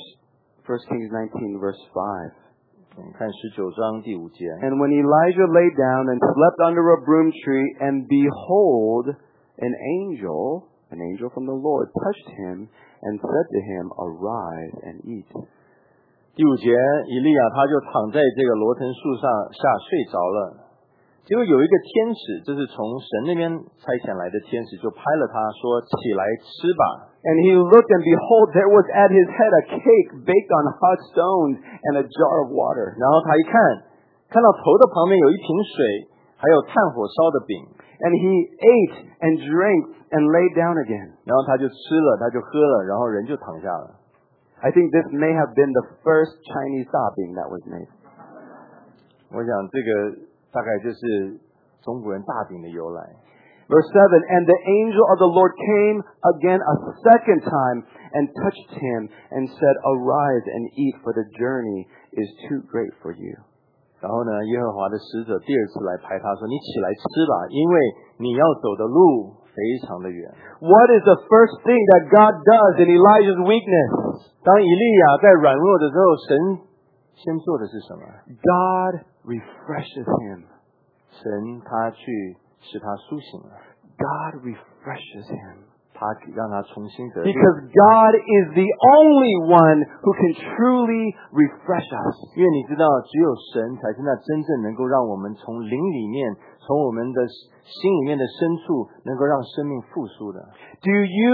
1 Kings 19 verse 5. 我们看19章第5节。 And when Elijah lay down and slept under a broom tree, and behold, an angel from the Lord touched him and said to him, Arise and eat. 第5节，以利亚他就躺在这个罗藤树下睡着了。结果有一个天使，这是从神那边差遣来的天使，就拍了他说：“起来吃吧。” And he looked, and behold, there was at his head a cake baked on hot stones and a jar of water. 然后他一看到头的旁边有一瓶水，还有炭火烧的饼。 And he ate and drank and lay down again. 然后他就吃了，他就喝了，然后人就躺下了。 I think this may have been the first Chinese dabbing that was made. 我想这个大概就是中国人大饼的由来。 Verse 7, And the angel of the Lord came again a second time and touched him and said, Arise and eat, for the journey is too great for you. 然后呢，耶和华的使者第二次来拍他说：“你起来吃吧，因为你要走的路非常的远。” What is the first thing that God does in Elijah's weakness? 当以利亚在软弱的时候，神先做的是什么？ God refreshes him. 神他去使他苏醒了， God refreshes him. 他让他重新得力。 Because God is the only one who can truly refresh us. 因为你知道，只有神才是那真正能够让我们从灵里面，从我们的心里面的深处，能够让生命复苏的。 Do you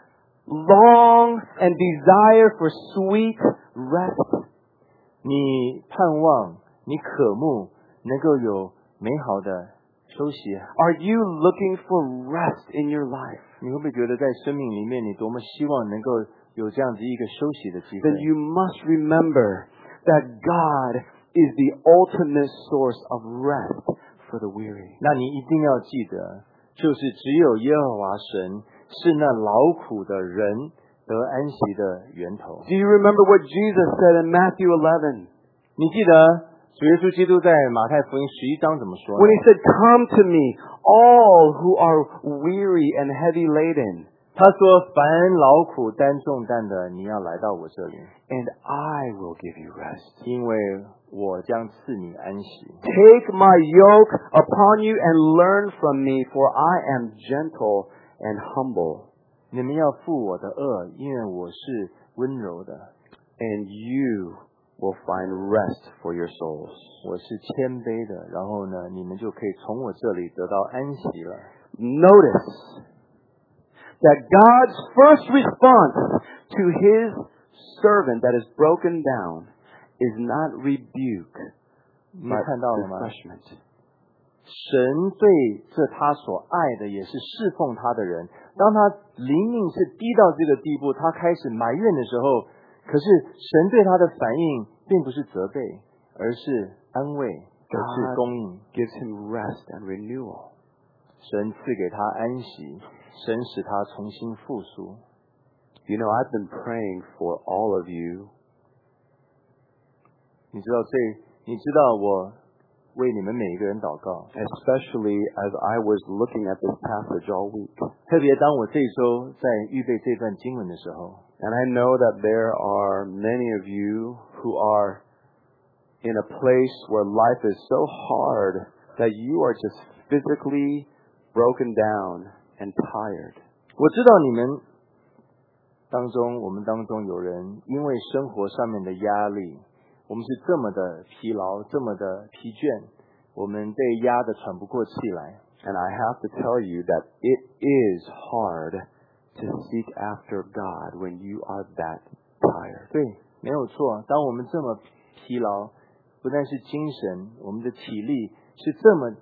long and desire for sweet rest? 你盼望，你渴慕能够有美好的休息。 Are you looking for rest in your life? 你会不会觉得在生命里面，你多么希望能够有这样子一个休息的机会？ Then you must remember that God is the ultimate source of rest for the weary. 那你一定要记得，就是只有耶和华神是那劳苦的人得安息的源头。 Do you remember what Jesus said in Matthew 11? 你记得主耶稣基督在马太福音11章怎么说呢？ When he said, Come to me, all who are weary and heavy laden, 他说：“凡劳苦担重担的，你要来到我这里， and I will give you rest. 因为我将赐你安息。 Take my yoke upon you and learn from me, for I am gentle and humble, 你们要负我的恶，因为我是温柔的， and you will find rest for your souls. 我是谦卑的。然后呢，你们就可以从我这里得到安息了。” Notice that God's first response to his servant that is broken down is not rebuke, 你 but 看到了吗？ refreshment. 神对这他所爱的也是侍奉他的人，当他灵命是低到这个地步，他开始埋怨的时候，可是神对他的反应并不是责备，而是安慰，而是供应。 Gives him rest and renewal. 神赐给他安息，神使他重新复苏。 You know, I've been praying for all of you 你知道我为你们每一个人祷告。 especially as I was looking at this passage all week. 特别当我这一周在预备这段经文的时候， And I know that there are many of you who are in a place where life is so hard that you are just physically broken down and tired. 我知道你们当中，我们当中有人因为生活上面的压力，我们是这么的疲劳，这么的疲倦，我们被压得喘不过气来。 And I have to tell you that it is hard to seek after God when you are that tired. 对，没有错。当我们这么疲劳，不但是精神，我们的体力是这么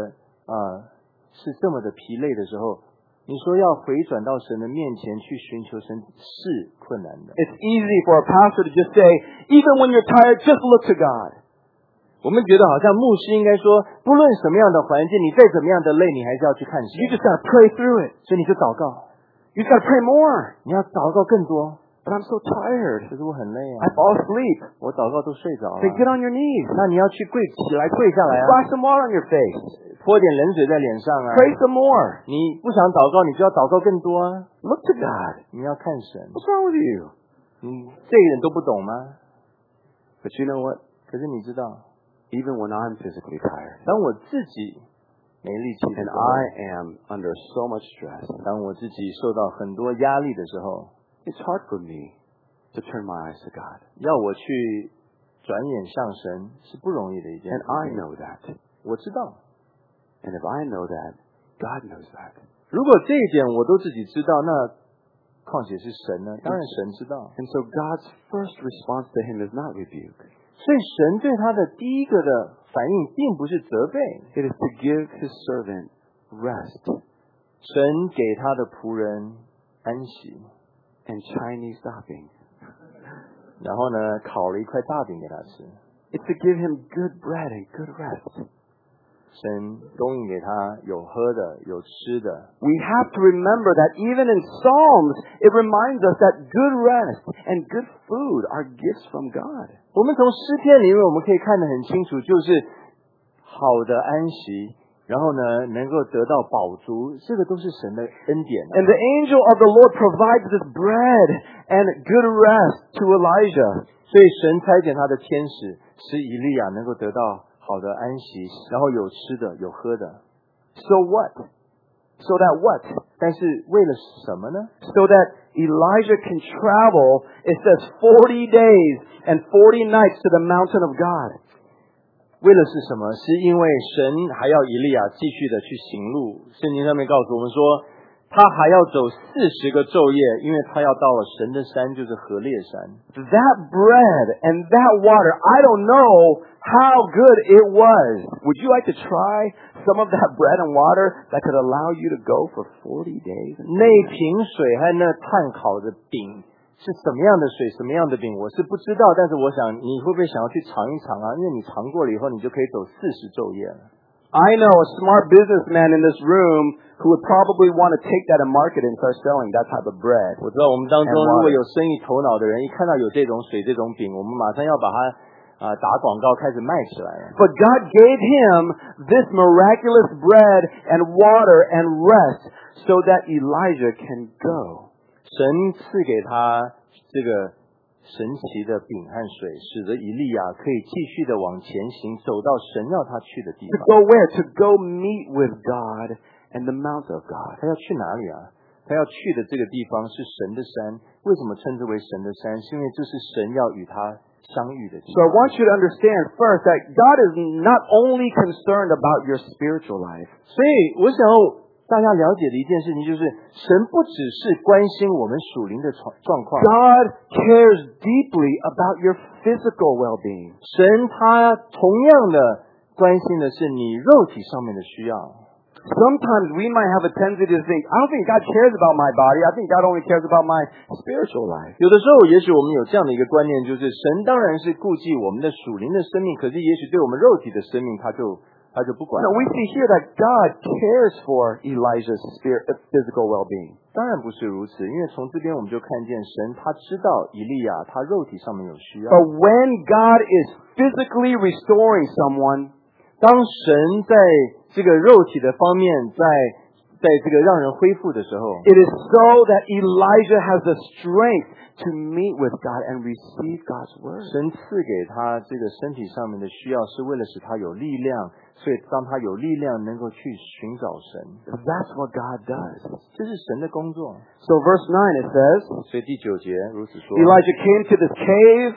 的疲累的时候，你说要回转到神的面前去寻求神是困难的。 It's easy for a pastor to just say, even when you're tired, just look to God. 我们觉得好像牧师应该说，不论什么样的环境，你再怎么样的累，你还是要去看神。 You just got to pray through it. 所以你就祷告， You just got to pray more. 你要祷告更多。 But I'm so tired. 可是我很累 I 啊， fall asleep. 我祷告都睡着了。 Say, get on your knees. 那你要去起来跪下来啊， Splash some water on your face. 泼点冷水在脸上啊。 Pray some more. 你不想祷告，你就要祷告更多啊。 Look to God. 你要看神， What's wrong with you? 你这一点都不懂吗？ But you know what? 可是你知道， Even when I'm physically tired 当我自己没力气的 and 时候， I am under so much stress, 当我自己受到很多压力的时候， it's hard for me to turn my eyes to God. 要我去转眼向神是不容易的一件 And 事 I 情。 know that. 我知道， And if I know that, God knows that. 如果这一点我都自己知道，那况且是神呢？当然神知道。 And so God's first response to him is not rebuke. 所以神对他的第一个的反应，并不是责备， It is to give his servant rest 神给他的仆人安息， and Chinese stopping. 然后呢，烤了一块大饼给他吃。 It's to give him good bread and good rest. 神供应给他有喝的，有吃的。 We have to remember that even in Psalms, it reminds us that good rest and good food are gifts from God. 我们从诗篇里面我们可以看得很清楚，就是好的安息，然后呢能够得到饱足，这个都是神的恩典。 And the angel of the Lord provides this bread and good rest to Elijah. 所以神差遣他的天使，使以利亚能够得到好的安息，然后有吃的，有喝的。 So what? So that what? 但是为了什么呢？ So that Elijah can travel, it says 40 days and 40 nights to the mountain of God. 为了是什么？是因为神还要以利亚继续的去行路。圣经上面告诉我们说，他还要走40个昼夜，因为他要到了神的山，就是何烈山。 That bread and that water, I don't know how good it was. Would you like to try some of that bread and water that could allow you to go for 40 days? 那瓶水和那炭烤的饼是什么样的水，什么样的饼，我是不知道。但是我想，你会不会想要去尝一尝啊？因为你尝过了以后，你就可以走40昼夜了。 I know a smart businessman in this room who would probably want to take that and market it and start selling that type of bread. 我知道我们当中 And 如果 water. 有生意头脑的人，一看到有这种水、这种饼，我们马上要把它打广告，开始卖起来了。 But God gave him this miraculous bread and water and rest so that Elijah can go. 神赐给他这个神奇的饼和水，使得以利亚可以继续的往前行，走到神要他去的地 To 方。 go where? To go meet with God and the mount of God. 他要去哪里啊？他要去的这个地方是神的山。为什么称之为神的山？是因为这是神要与他相遇的地 So I 方。 want you to understand first that God is not only concerned about your spiritual life. 所以我想要大家了解的一件事情就是，神不只是关心我们属灵的状况， God cares deeply about your physical well-being. 神他同样的关心的是你肉体上面的需要。 Sometimes we might have a tendency to think, I don't think God cares about my body. I think God only cares about my spiritual life. 有的时候，也许我们有这样的一个观念，就是神当然是顾忌我们的属灵的生命，可是也许对我们肉体的生命，他就不管。 No, we see here that God cares for Elijah's physical well-being. 当然不是如此，因为从这边我们就看见神他知道以利亚他肉体上面有需要， But when God is physically restoring someone, 当神在这个肉体的方面在这个让人恢复的时候， it is so that Elijah has the strength to meet with God and receive God's word. 神赐给他这个身体上面的需要，是为了使他有力量，所以当他有力量能够去寻找神， That's what God does. 这是神的工作。 So verse 9 it says, 所以第9节如此说， Elijah came to this cave.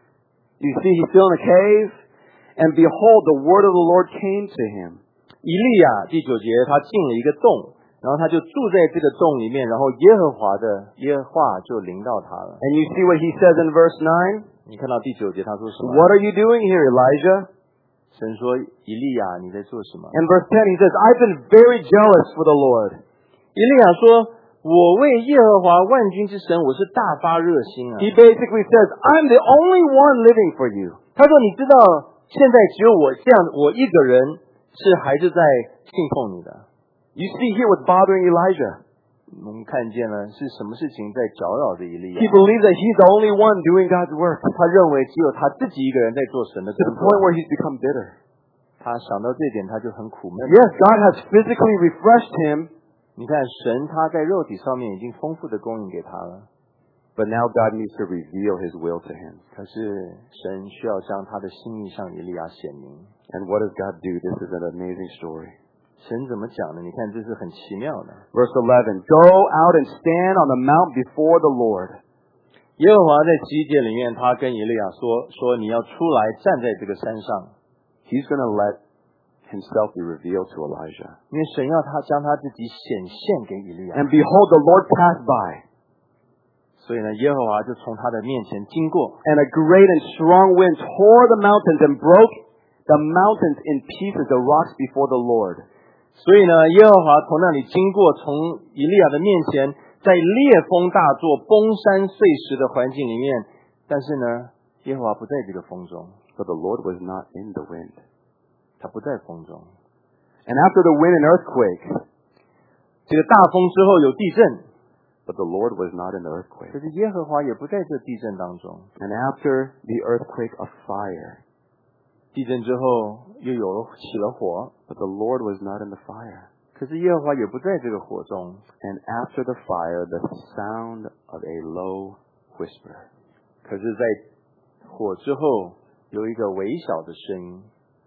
You see, he's still in a cave. And behold, the word of the Lord came to him. 以利亚第9节他进了一个洞，然后他就住在这个洞里面，然后耶和华就临到他了。 And you see what he says in verse 9? 你看到第9节他说什么？ What are you doing here, Elijah? 神说：以利亚，你在做什么？ And verse 10 he says, I've been very jealous for the Lord. 以利亚说：我为耶和华万军之神，我是大发热心啊。 He basically says, I'm the only one living for you. 他说：你知道现在只有我这样，我一个人还是在信奉你的。 You see here what's bothering Elijah. 我们看见了是什么事情在搅扰着以利亚。 He believes that he's the only one doing God's work. 他认为只有他自己一个人在做神的 To the 工 point 作。 where he's become bitter. 他想到这一点，他就很苦闷。 Yes, God has physically refreshed him, 你看，神他在肉体上面已经丰富的供应给他了， but now God needs to reveal his will to him. 可是神需要将他的心意向以利亚显明。 And what does God do? This is an amazing story. 神怎么讲呢？你看，这是很奇妙的。 Verse 11, Go out and stand on the mount before the Lord. 耶和华在7节里面，他跟以利亚说你要出来站在这个山上， He's going to let himself be revealed to Elijah. 因为神要他将他自己显现给以利亚。 And behold, the Lord passed by, 所以呢，耶和华就从他的面前经过， and a great and strong wind tore the mountains and broke the mountains in pieces, the rocks before the Lord. 所以呢，耶和华从那里经过，从以利亚的面前，在烈风大作、崩山碎石的环境里面，但是呢，耶和华不在这个风中， But the Lord was not in the wind. 他不在风中。 And after the wind, an earthquake. 这个大风之后有地震， But the Lord was not in the earthquake. 可是耶和华也不在这地震当中。 And after the earthquake, a fire. 地震之后起了火， But the Lord was not in the fire. 可是耶和华也不在这个火中。 And after the fire, the sound of a low whisper. 可是，在火之后有一个微小的声音。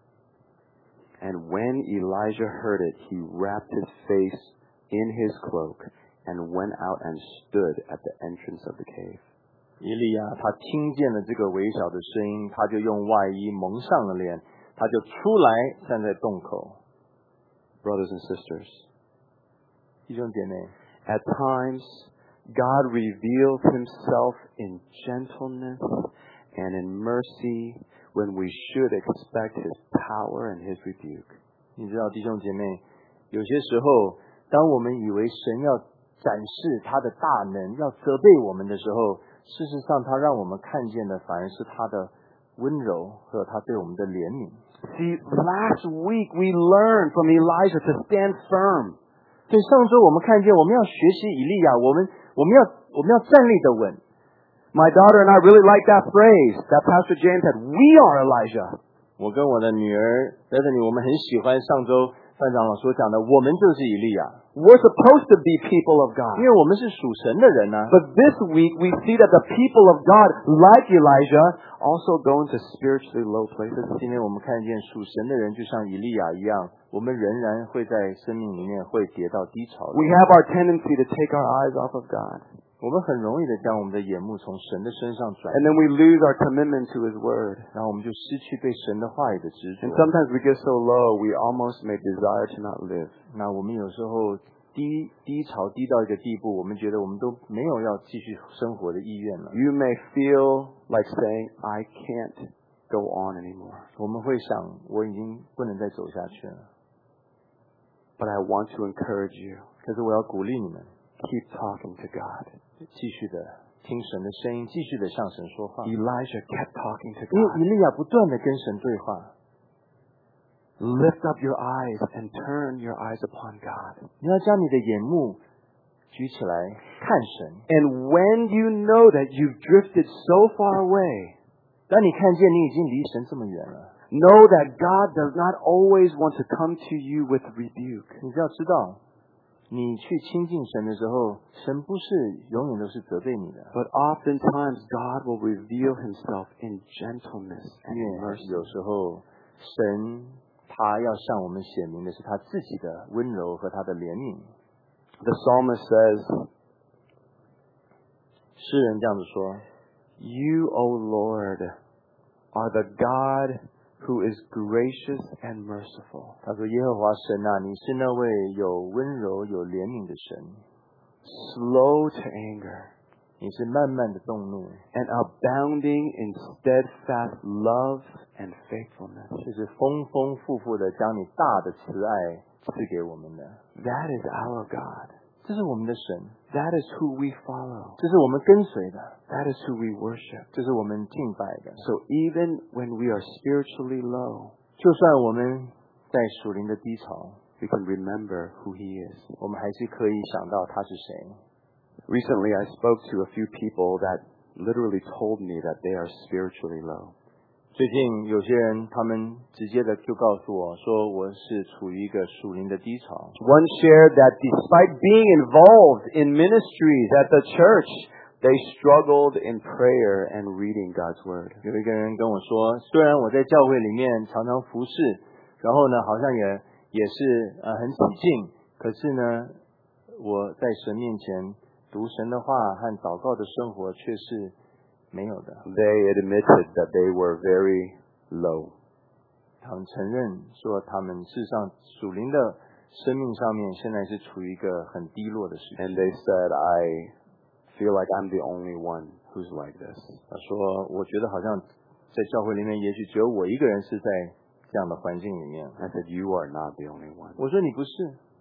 And when Elijah heard it, he wrapped his face in his cloak and went out and stood at the entrance of the cave. 以利亚他听见了这个微小的声音，他就用外衣蒙上了脸，他就出来站在洞口。 Brothers and sisters, 弟兄姐妹， at times God reveals himself in gentleness and in mercy when we should expect his power and his rebuke. 你知道，弟兄姐妹，有些时候，当我们以为神要展示他的大能，要责备我们的时候，事实上他让我们看见的反而是他的温柔和他对我们的怜悯。 See, last week we learned from Elijah to stand firm. 所以上周我们看见，我们要学习以利亚，我们要站立的稳。 My daughter and I really like that phrase that Pastor James said, we are Elijah. 我跟我的女儿Bethany，我们很喜欢上周范长老所讲的，我们就是以利亚， We're supposed to be people of 因 God. 为我们是属神的人啊。 But this week we see that the people of God, like Elijah, also go into spiritually low places. 今天我们看见属神的人就像以利亚一样，我们仍然会在生命里面会跌到低潮的。 We have our tendency to take our eyes off of God. 我们很容易的将我们的眼目从神的身上转 And then we lose our commitment to His Word. 然后我们就失去对神的话语的执 And 着。 sometimes we get so low, we almost may desire to not live. 那我们有时候低潮低到一个地步，我们觉得我们都没有要继续生活的意愿了。 You may feel like saying, I can't go on anymore. 我们会想，我已经不能再走下去了。 But I want to encourage you. 可是我要鼓励你们， Keep talking to God. 继续的听神的声音，继续的向神说话。 Elijah kept talking to 因为 God. 以利亚不断的跟神对话。 Lift up your eyes and turn your eyes upon God. 你要将你的眼目举起来看神。 And when you know that you've drifted so far away, 当你看见你已经离神这么远了， Know that God does not always want to come to you with rebuke. 你只要知道，你去亲近神的时候，神不是永远都是责备你的， But oftentimes God will reveal himself in gentleness 因 and 为 mercy. 有时候神他要向我们显明的是他自己的温柔和他的怜悯。 The psalmist says, 诗人这样子说 You, O Lord, are the God who is gracious and merciful, 他说：“耶和华神啊，你是那位有温柔有怜悯的神， slow to anger, 你是慢慢的动怒， and abounding in steadfast love and faithfulness. 就是丰丰富富的将你大的慈爱赐给我们的。 That is our God. 这是我们的神， That is who we follow. 这是我们跟随的， That is who we worship. 这是我们敬拜的。 So even when we are spiritually low, 就算我们在属灵的低潮， we can remember who He is. 我们还是可以想到他是谁。 Recently, I spoke to a few people that literally told me that they are spiritually low. 最近有些人他们直接的就告诉我说，我是处于一个属灵的低潮。 One shared that despite being involved in ministries at the church, they struggled in prayer and reading God's Word. 有一个人跟我说，虽然我在教会里面常常服侍，然后呢，好像也是很起劲，可是呢，我在神面前读神的话和祷告的生活却是没有的。 They admitted that they were very low. 他们承认说，他们事实上属灵的生命上面现在是处于一个很低落的时期。 And they said, I feel like I'm the only one who's like this. 他说，我觉得好像在教会里面，也许只有我一个人是在这样的环境里面。 I said, you are not the only one. 我说你不是。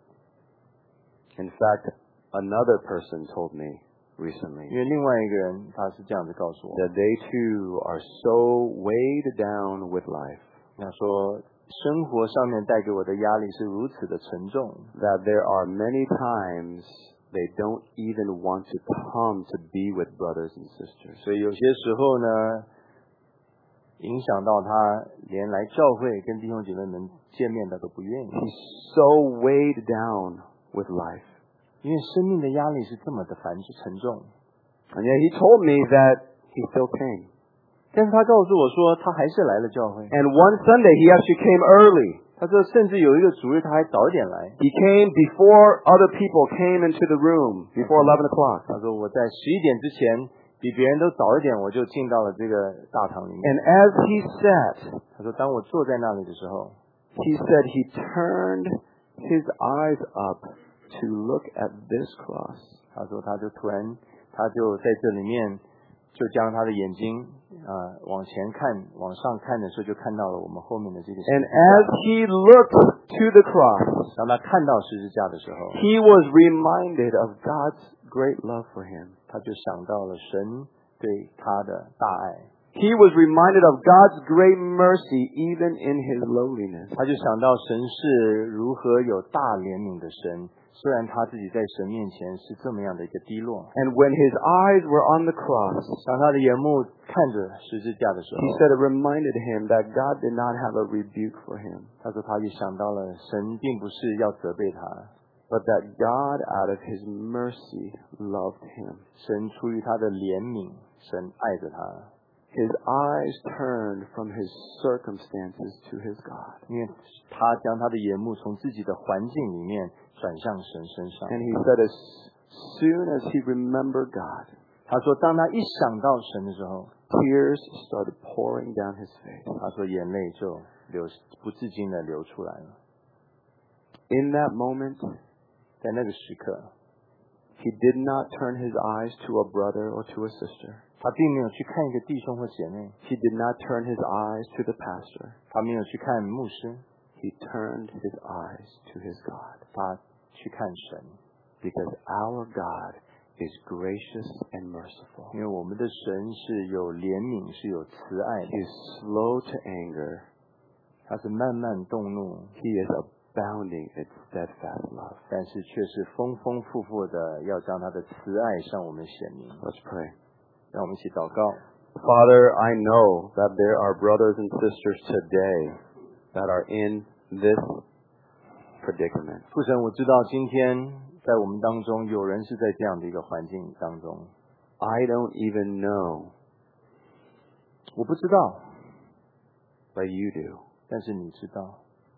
In fact, another person told me recently 因为另外一个人他是这样子告诉我， that they too are so weighed down with life 他说生活上面带给我的压力是如此的沉重， that there are many times they don't even want to come to be with brothers and sisters. 所以有些时候呢，影响到他连来教会跟弟兄姐妹们见面他都不愿意， He's so weighed down with life. 因为生命的压力是这么的沉重。 And yet he told me that he still came. 但是他告诉我说，他还是来了教会。 And one Sunday he actually came early. 他说，甚至有一个主日他还早一点来。 He came before other people came into the room, before 11 o'clock. 他说我在11点之前比别人都早一点，我就进到了这个大堂里面。 And as he sat, 他说，当我坐在那里的时候， he said he turned his eyes up to look at this cross. 他说他就突然他就在这里面就将他的眼睛往前看往上看的时候，就看到了我们后面的这个十 And 字 as 架。 he looked to the cross, 当他看到十字架的时候， he was reminded of God's great love for him. 他就想到了神对他的大爱， He was reminded of God's great mercy even in his lowliness. 他就想到神是如何有大怜悯的神，虽然他自己在神面前是这么样的一个低落。 And when his eyes were on the cross, 当他的眼目看着十字架的时 he 候， said it reminded him that God did not have a rebuke for him, 他说他也想到了神并不是要责备他， but that God out of his mercy loved him. 神出于他的怜悯，神爱着他。 His eyes turned from his circumstances to his God. 因为他将他的眼目从自己的环境里面转向神身上。 And he said as soon as he remembered God, 他说，当他一想到神的时候， tears started pouring down his face. 他说眼泪就不自禁的流出来了。 In that moment, 在那个时刻， he did not turn his eyes to a brother or to a sister. 他并没有去看一个弟兄或姐妹， He did not turn his eyes to the pastor. 他没有去看牧师， He turned his eyes to his God. 他去看神， Because our God is gracious and merciful. 因为我们的神是有怜悯，是有慈爱 He 的， is slow to anger. 他是慢慢动怒， He is abounding in steadfast love. 但是却是丰丰富富的要将他的慈爱向我们显明。 Let's pray. 让我们一起祷告。 Father, I know that there are brothers and sisters today that are in this predicament. 父神，我知道今天在我们当中有人是在这样的一个环境当中。 I don't even know, 我不知道， but you do. 但是你知道。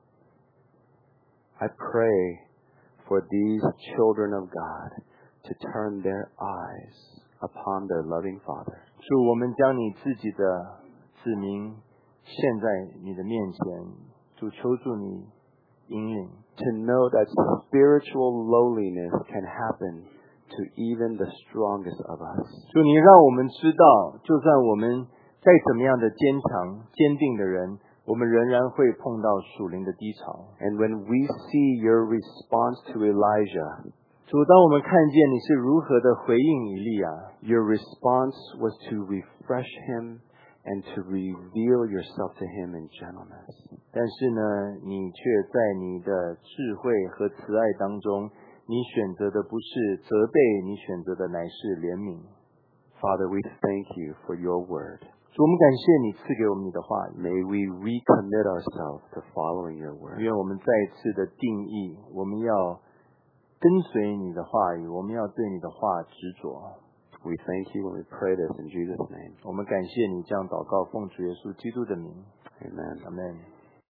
I pray for these children of God to turn their eyes upon their loving Father. 主，我们将你自己的子民献在你的面前，主，求助你引领。 To know that spiritual lowliness can happen to even the strongest of us. 主，你让我们知道，就算我们再怎么样的坚强、坚定的人，我们仍然会碰到属灵的低潮。 And when we see your response to Elijah, 主，当我们看见你是如何的回应以利亚， your response was to refresh him and to reveal yourself to him in gentleness. 但是呢，你却在你的智慧和慈爱当中，你选择的不是责备，你选择的乃是怜悯。 Father, we thank you for your word. 主，我们感谢你赐给我们你的话语。 May we recommit ourselves to following your word. 愿我们再一次的定义，我们要跟随你的话语，我们要对你的话执着。 We thank you and we pray this in Jesus' name. 我们感谢你这样祷告，奉主耶稣基督的名， Amen. 阿们。